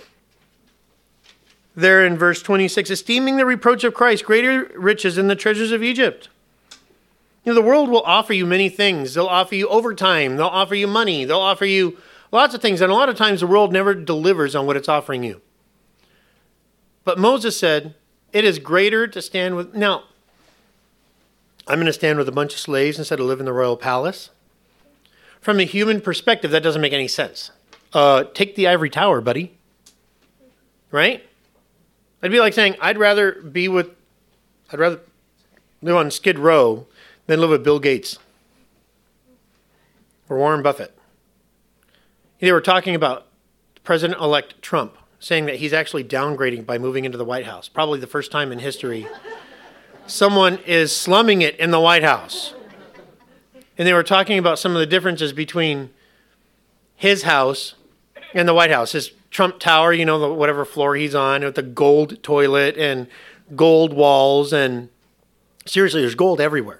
There in verse 26, esteeming the reproach of Christ greater riches than the treasures of Egypt. You know, the world will offer you many things. They'll offer you overtime. They'll offer you money. They'll offer you lots of things, and a lot of times the world never delivers on what it's offering you. But Moses said, it is greater to stand with... Now, I'm going to stand with a bunch of slaves instead of live in the royal palace. From a human perspective, that doesn't make any sense. Take the ivory tower, buddy. Right? I'd be like saying, I'd rather live on Skid Row than live with Bill Gates or Warren Buffett. They were talking about President-elect Trump, saying that he's actually downgrading by moving into the White House. Probably the first time in history someone is slumming it in the White House. And they were talking about some of the differences between his house and the White House. His Trump Tower, whatever floor he's on, with the gold toilet and gold walls. And seriously, there's gold everywhere.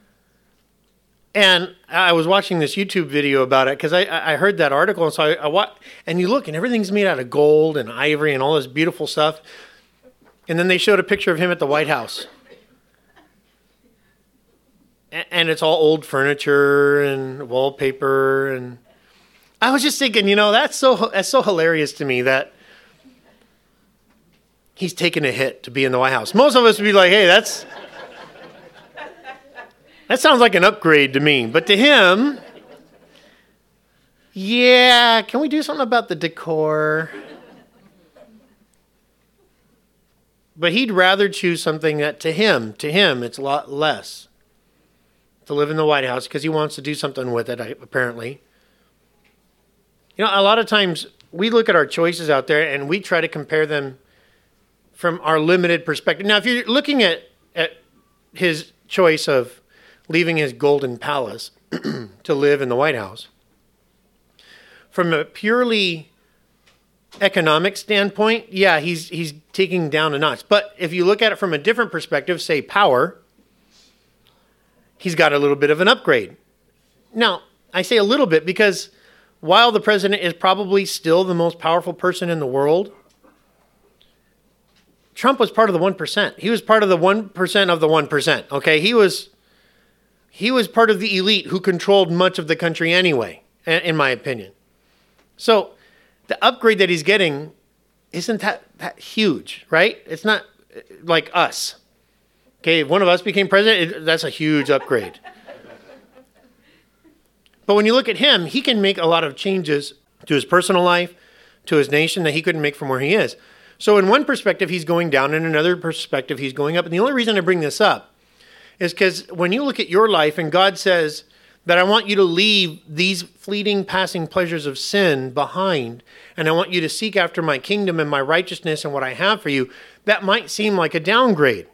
And I was watching this YouTube video about it because I heard that article. And so I watched, and you look, and everything's made out of gold and ivory and all this beautiful stuff. And then they showed a picture of him at the White House. And it's all old furniture and wallpaper. And I was just thinking, that's so hilarious to me that he's taking a hit to be in the White House. Most of us would be like, hey, that sounds like an upgrade to me. But to him, yeah, can we do something about the decor? But he'd rather choose something that to him, it's a lot less to live in the White House because he wants to do something with it, apparently. A lot of times we look at our choices out there and we try to compare them from our limited perspective. Now, if you're looking at his choice of leaving his golden palace to live in the White House, from a purely economic standpoint, yeah, he's taking down a notch. But if you look at it from a different perspective, say power, he's got a little bit of an upgrade. Now, I say a little bit because while the president is probably still the most powerful person in the world, Trump was part of the 1%. He was part of the 1% of the 1%. Okay, he was part of the elite who controlled much of the country anyway, in my opinion. So the upgrade that he's getting isn't that huge, right? It's not like us. Okay, if one of us became president, that's a huge upgrade. But when you look at him, he can make a lot of changes to his personal life, to his nation that he couldn't make from where he is. So in one perspective, he's going down. In another perspective, he's going up. And the only reason I bring this up is because when you look at your life and God says that I want you to leave these fleeting passing pleasures of sin behind, and I want you to seek after my kingdom and my righteousness and what I have for you, that might seem like a downgrade.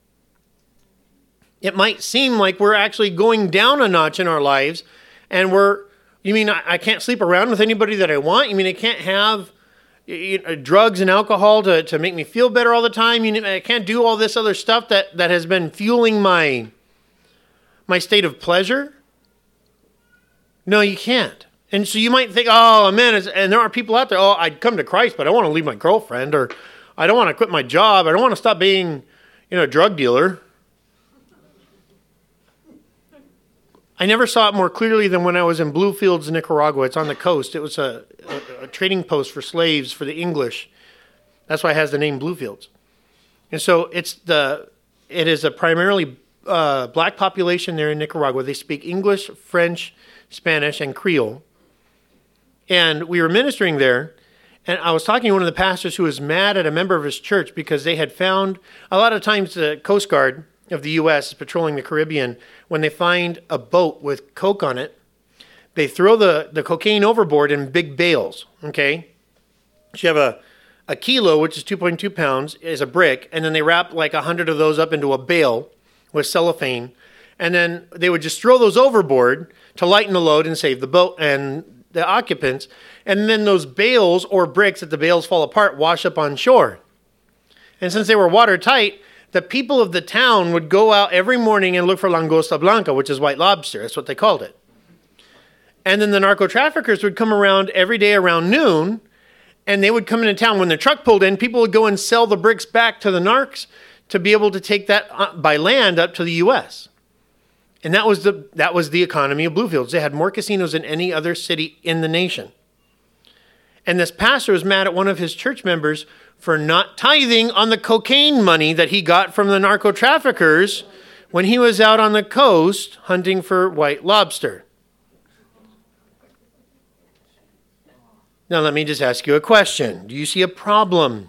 It might seem like we're actually going down a notch in our lives, and you mean I can't sleep around with anybody that I want? You mean I can't have drugs and alcohol to make me feel better all the time? You mean I can't do all this other stuff that has been fueling my state of pleasure? No, you can't. And so you might think, oh, man, and there are people out there, oh, I'd come to Christ, but I want to leave my girlfriend, or I don't want to quit my job, I don't want to stop being a drug dealer. I never saw it more clearly than when I was in Bluefields, Nicaragua. It's on the coast. It was a trading post for slaves for the English. That's why it has the name Bluefields. And so it is a primarily black population there in Nicaragua. They speak English, French, Spanish, and Creole. And we were ministering there, and I was talking to one of the pastors who was mad at a member of his church because they had found, a lot of times the Coast Guard of the U.S. is patrolling the Caribbean. When they find a boat with coke on it, they throw the cocaine overboard in big bales, okay? So you have a kilo, which is 2.2 pounds, is a brick, and then they wrap like 100 of those up into a bale with cellophane, and then they would just throw those overboard to lighten the load and save the boat and the occupants, and then those bales or bricks, if the bales fall apart, wash up on shore. And since they were watertight, the people of the town would go out every morning and look for langosta blanca, which is white lobster. That's what they called it. And then the narco traffickers would come around every day around noon, and they would come into town. When the truck pulled in, people would go and sell the bricks back to the narcs to be able to take that by land up to the U.S. And that was the economy of Bluefields. They had more casinos than any other city in the nation. And this pastor was mad at one of his church members for not tithing on the cocaine money that he got from the narco traffickers when he was out on the coast hunting for white lobster. Now let me just ask you a question. Do you see a problem?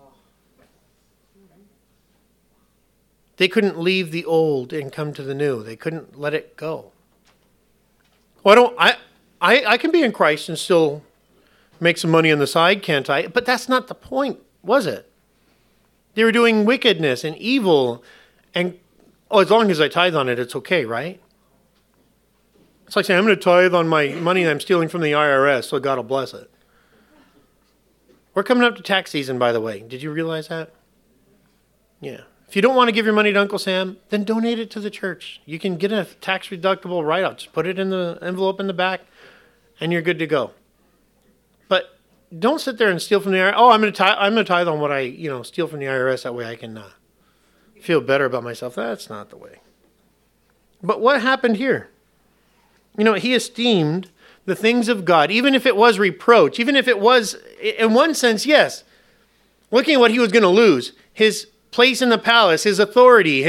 They couldn't leave the old and come to the new. They couldn't let it go. Well, I can be in Christ and still make some money on the side, can't I? But that's not the point, was it? They were doing wickedness and evil, and as long as I tithe on it, it's okay, right? It's like saying, I'm going to tithe on my money that I'm stealing from the IRS, so God will bless it. We're coming up to tax season, by the way. Did you realize that? Yeah. If you don't want to give your money to Uncle Sam, then donate it to the church. You can get a tax-deductible write-off. Just put it in the envelope in the back, and you're good to go. But don't sit there and steal from the IRS. Oh, I'm going to tithe on what I steal from the IRS. That way I can feel better about myself. That's not the way. But what happened here? He esteemed the things of God, even if it was reproach, even if it was, in one sense, yes, looking at what he was going to lose, his place in the palace, his authority,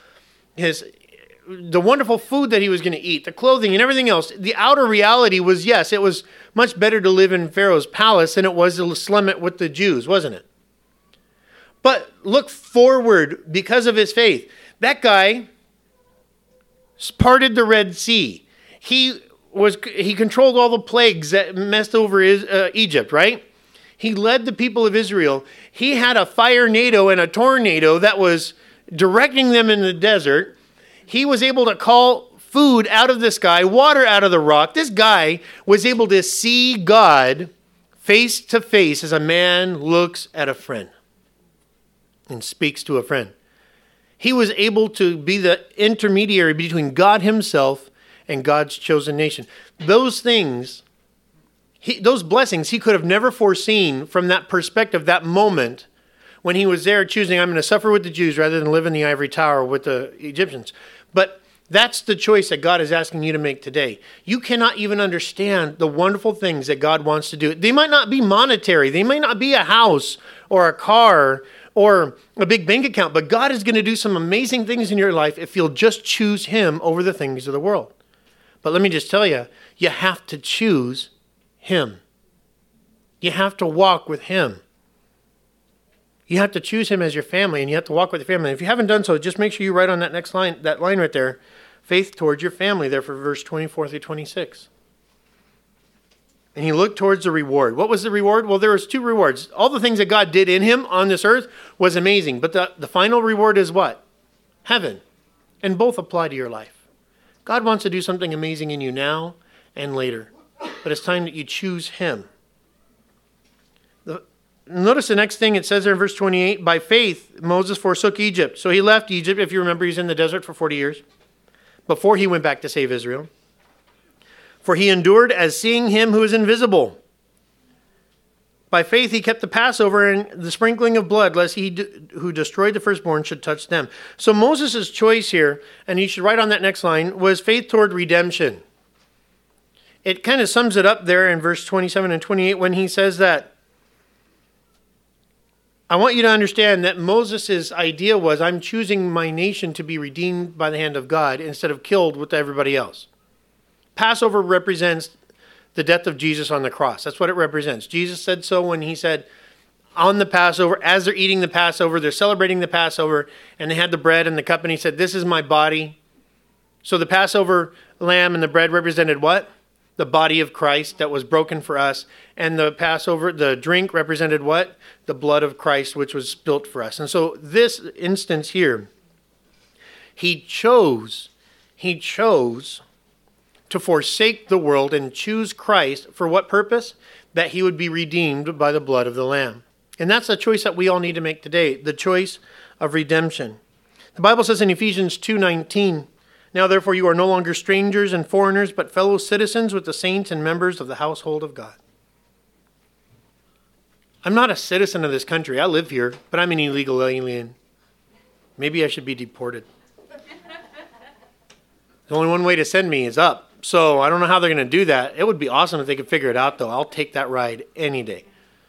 the wonderful food that he was going to eat, the clothing and everything else. The outer reality was, yes, it was much better to live in Pharaoh's palace than it was to slum it with the Jews, wasn't it? But look forward because of his faith. That guy parted the Red Sea. He controlled all the plagues that messed over Egypt, right? He led the people of Israel. He had a fire-nado and a tornado that was directing them in the desert. He was able to call food out of the sky, water out of the rock. This guy was able to see God face to face as a man looks at a friend and speaks to a friend. He was able to be the intermediary between God himself and God's chosen nation. Those things, those blessings he could have never foreseen from that perspective, that moment when he was there choosing, I'm going to suffer with the Jews rather than live in the ivory tower with the Egyptians. But that's the choice that God is asking you to make today. You cannot even understand the wonderful things that God wants to do. They might not be monetary. They may not be a house or a car or a big bank account, but God is going to do some amazing things in your life if you'll just choose him over the things of the world. But let me just tell you, you have to choose him. You have to walk with him. You have to choose him as your family, and you have to walk with your family. And if you haven't done so, just make sure you write on that next line, that line right there, faith towards your family, there for verse 24 through 26. And he looked towards the reward. What was the reward? Well, there was two rewards. All the things that God did in him on this earth was amazing. But the final reward is what? Heaven. And both apply to your life. God wants to do something amazing in you now and later. But it's time that you choose him. Notice the next thing it says there in verse 28. By faith, Moses forsook Egypt. So he left Egypt. If you remember, he was in the desert for 40 years before he went back to save Israel. For he endured as seeing him who is invisible. By faith, he kept the Passover and the sprinkling of blood, lest he who destroyed the firstborn should touch them. So Moses' choice here, and you should write on that next line, was faith toward redemption. It kind of sums it up there in verse 27 and 28 when he says that, I want you to understand that Moses' idea was, I'm choosing my nation to be redeemed by the hand of God instead of killed with everybody else. Passover represents the death of Jesus on the cross. That's what it represents. Jesus said so when he said on the Passover, as they're eating the Passover, they're celebrating the Passover, and they had the bread and the cup, and he said, this is my body. So the Passover lamb and the bread represented what? The body of Christ that was broken for us. And the Passover, the drink represented what? The blood of Christ, which was spilt for us. And so this instance here, he chose to forsake the world and choose Christ for what purpose? That he would be redeemed by the blood of the Lamb. And that's a choice that we all need to make today, the choice of redemption. The Bible says in Ephesians 2:19, now therefore you are no longer strangers and foreigners, but fellow citizens with the saints and members of the household of God. I'm not a citizen of this country. I live here, but I'm an illegal alien. Maybe I should be deported. The only one way to send me is up. So I don't know how they're going to do that. It would be awesome if they could figure it out, though. I'll take that ride any day.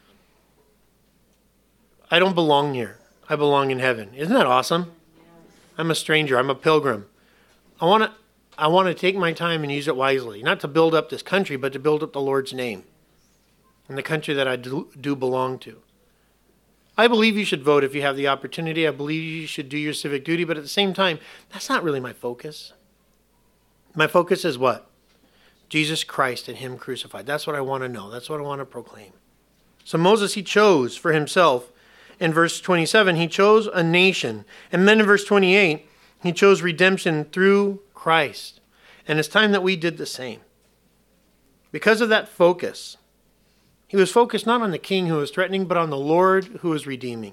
I don't belong here. I belong in heaven. Isn't that awesome? I'm a stranger. I'm a pilgrim. I want to take my time and use it wisely. Not to build up this country, but to build up the Lord's name. and the country that I do belong to. I believe you should vote if you have the opportunity. I believe you should do your civic duty, but at the same time, that's not really my focus. My focus is what? Jesus Christ and him crucified. That's what I want to know. That's what I want to proclaim. So Moses, he chose for himself. In verse 27, he chose a nation. And then in verse 28, he chose redemption through Christ. And it's time that we did the same. Because of that focus, he was focused not on the king who was threatening, but on the Lord who was redeeming.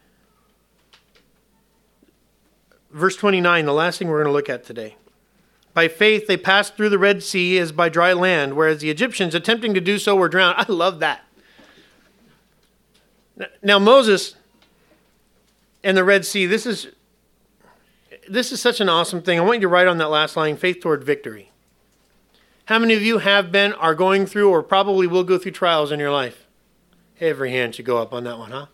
Verse 29, the last thing we're going to look at today. By faith, they passed through the Red Sea as by dry land, whereas the Egyptians, attempting to do so, were drowned. I love that. Now, Moses and the Red Sea, this is such an awesome thing. I want you to write on that last line, faith toward victory. How many of you have been, are going through, or probably will go through trials in your life? Every hand should go up on that one, huh?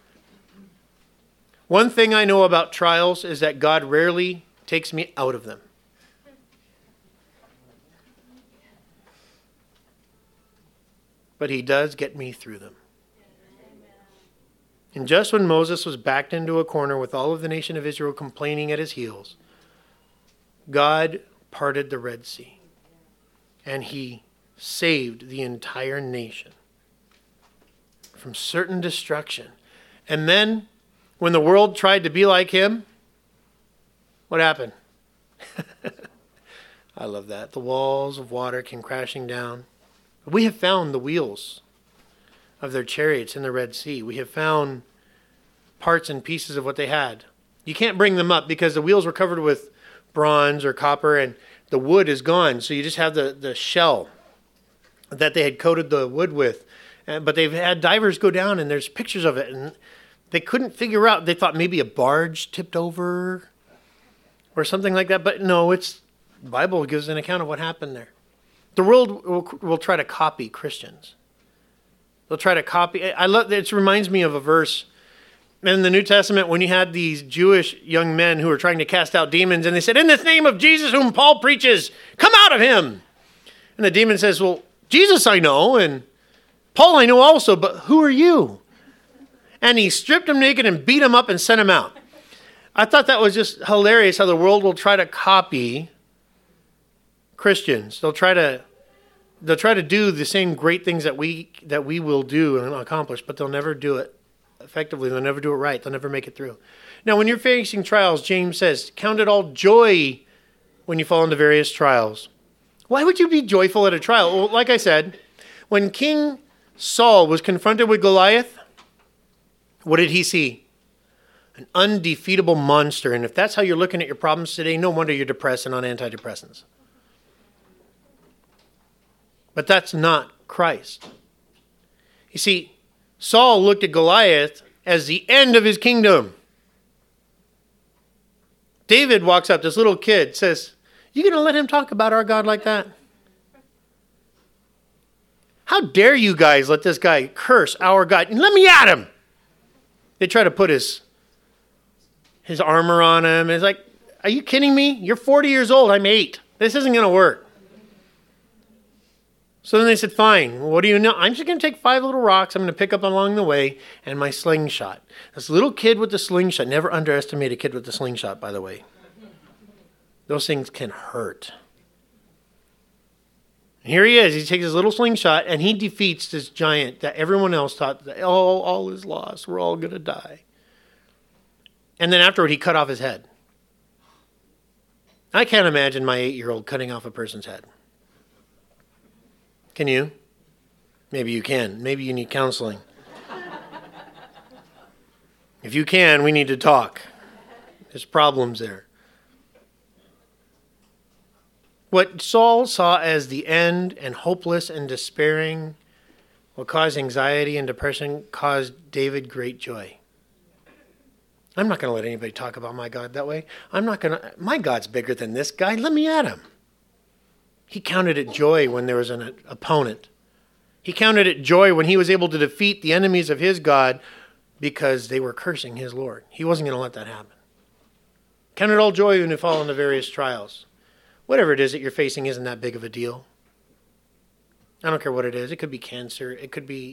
One thing I know about trials is that God rarely takes me out of them. But he does get me through them. And just when Moses was backed into a corner with all of the nation of Israel complaining at his heels, God parted the Red Sea. And he saved the entire nation from certain destruction. And then, when the world tried to be like him, what happened? I love that. The walls of water came crashing down. We have found the wheels of their chariots in the Red Sea. We have found parts and pieces of what they had. You can't bring them up because the wheels were covered with bronze or copper and the wood is gone. So you just have the shell that they had coated the wood with. But they've had divers go down and there's pictures of it. And they couldn't figure out. They thought maybe a barge tipped over or something like that. But no, the Bible gives an account of what happened there. The world will try to copy Christians. They'll try to copy. It reminds me of a verse in the New Testament when you had these Jewish young men who were trying to cast out demons, and they said, "In the name of Jesus whom Paul preaches, come out of him." And the demon says, "Well, Jesus I know, and Paul I know also, but who are you?" And he stripped him naked and beat him up and sent him out. I thought that was just hilarious how the world will try to copy Christians. They'll try to do the same great things that we will do and accomplish, but they'll never do it effectively. They'll never do it right. They'll never make it through. Now, when you're facing trials, James says, count it all joy when you fall into various trials. Why would you be joyful at a trial? Well, like I said, when King Saul was confronted with Goliath, what did he see? An undefeatable monster. And if that's how you're looking at your problems today, no wonder you're depressed and on antidepressants. But that's not Christ. You see, Saul looked at Goliath as the end of his kingdom. David walks up, this little kid, says, "You going to let him talk about our God like that? How dare you guys let this guy curse our God? And let me at him." They try to put his armor on him. It's like, are you kidding me? You're 40 years old. I'm 8. This isn't going to work. So then they said, fine, well, what do you know? I'm just going to take 5 little rocks I'm going to pick up along the way and my slingshot. This little kid with the slingshot, never underestimate a kid with the slingshot, by the way. Those things can hurt. And here he is. He takes his little slingshot and he defeats this giant that everyone else thought, that, oh, all is lost. We're all going to die. And then afterward, he cut off his head. I can't imagine my 8-year-old cutting off a person's head. Can you? Maybe you can. Maybe you need counseling. If you can, we need to talk. There's problems there. What Saul saw as the end and hopeless and despairing, what caused anxiety and depression, caused David great joy. I'm not going to let anybody talk about my God that way. My God's bigger than this guy. Let me at him. He counted it joy when there was an opponent. He counted it joy when he was able to defeat the enemies of his God because they were cursing his Lord. He wasn't going to let that happen. Count it all joy when you fall into various trials. Whatever it is that you're facing isn't that big of a deal. I don't care what it is. It could be cancer. It could be,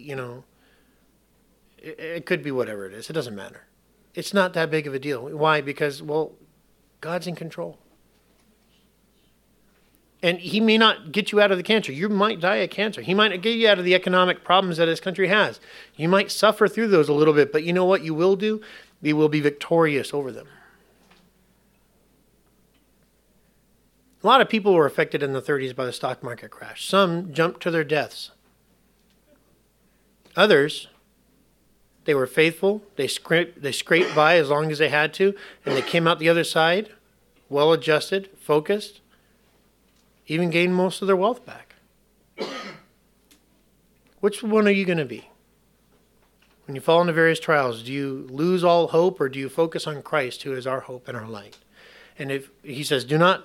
it could be whatever it is. It doesn't matter. It's not that big of a deal. Why? Because, well, God's in control. And he may not get you out of the cancer. You might die of cancer. He might not get you out of the economic problems that this country has. You might suffer through those a little bit, but you know what you will do? You will be victorious over them. A lot of people were affected in the 30s by the stock market crash. Some jumped to their deaths. Others, they were faithful. They scraped by as long as they had to, and they came out the other side, well-adjusted, focused, even gained most of their wealth back. Which one are you going to be? When you fall into various trials, do you lose all hope, or do you focus on Christ, who is our hope and our light? And if he says,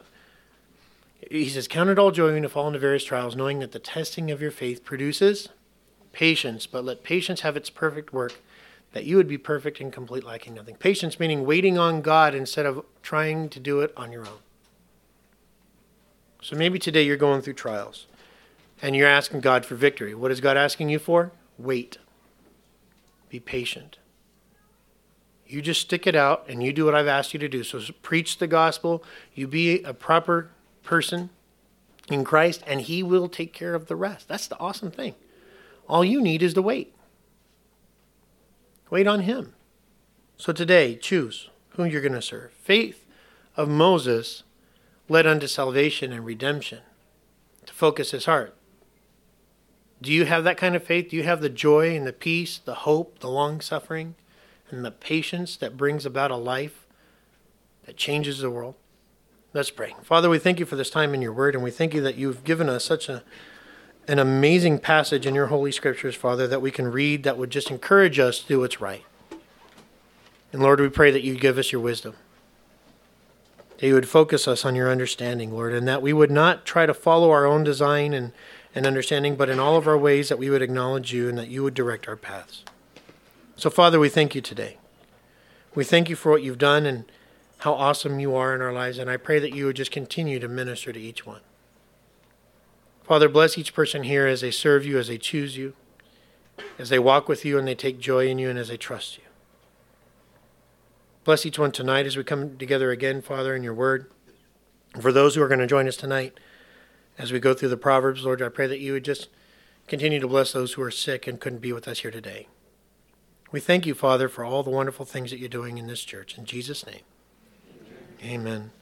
count it all joy when you fall into various trials, knowing that the testing of your faith produces patience, but let patience have its perfect work, that you would be perfect and complete, lacking nothing. Patience meaning waiting on God instead of trying to do it on your own. So maybe today you're going through trials and you're asking God for victory. What is God asking you for? Wait. Be patient. You just stick it out and you do what I've asked you to do. So preach the gospel. You be a proper person in Christ, and he will take care of the rest. That's the awesome thing. All you need is to wait. Wait on him. So today, choose who you're going to serve. Faith of Moses led unto salvation and redemption to focus his heart. Do you have that kind of faith? Do you have the joy and the peace, the hope, the long-suffering, and the patience that brings about a life that changes the world? Let's pray. Father, we thank you for this time in your word, and we thank you that you've given us such an amazing passage in your holy scriptures, Father, that we can read that would just encourage us to do what's right. And Lord, we pray that you give us your wisdom, that you would focus us on your understanding, Lord, and that we would not try to follow our own design and understanding, but in all of our ways that we would acknowledge you and that you would direct our paths. So, Father, we thank you today. We thank you for what you've done and how awesome you are in our lives, and I pray that you would just continue to minister to each one. Father, bless each person here as they serve you, as they choose you, as they walk with you and they take joy in you, and as they trust you. Bless each one tonight as we come together again, Father, in your word. And for those who are going to join us tonight, as we go through the Proverbs, Lord, I pray that you would just continue to bless those who are sick and couldn't be with us here today. We thank you, Father, for all the wonderful things that you're doing in this church. In Jesus' name. Amen.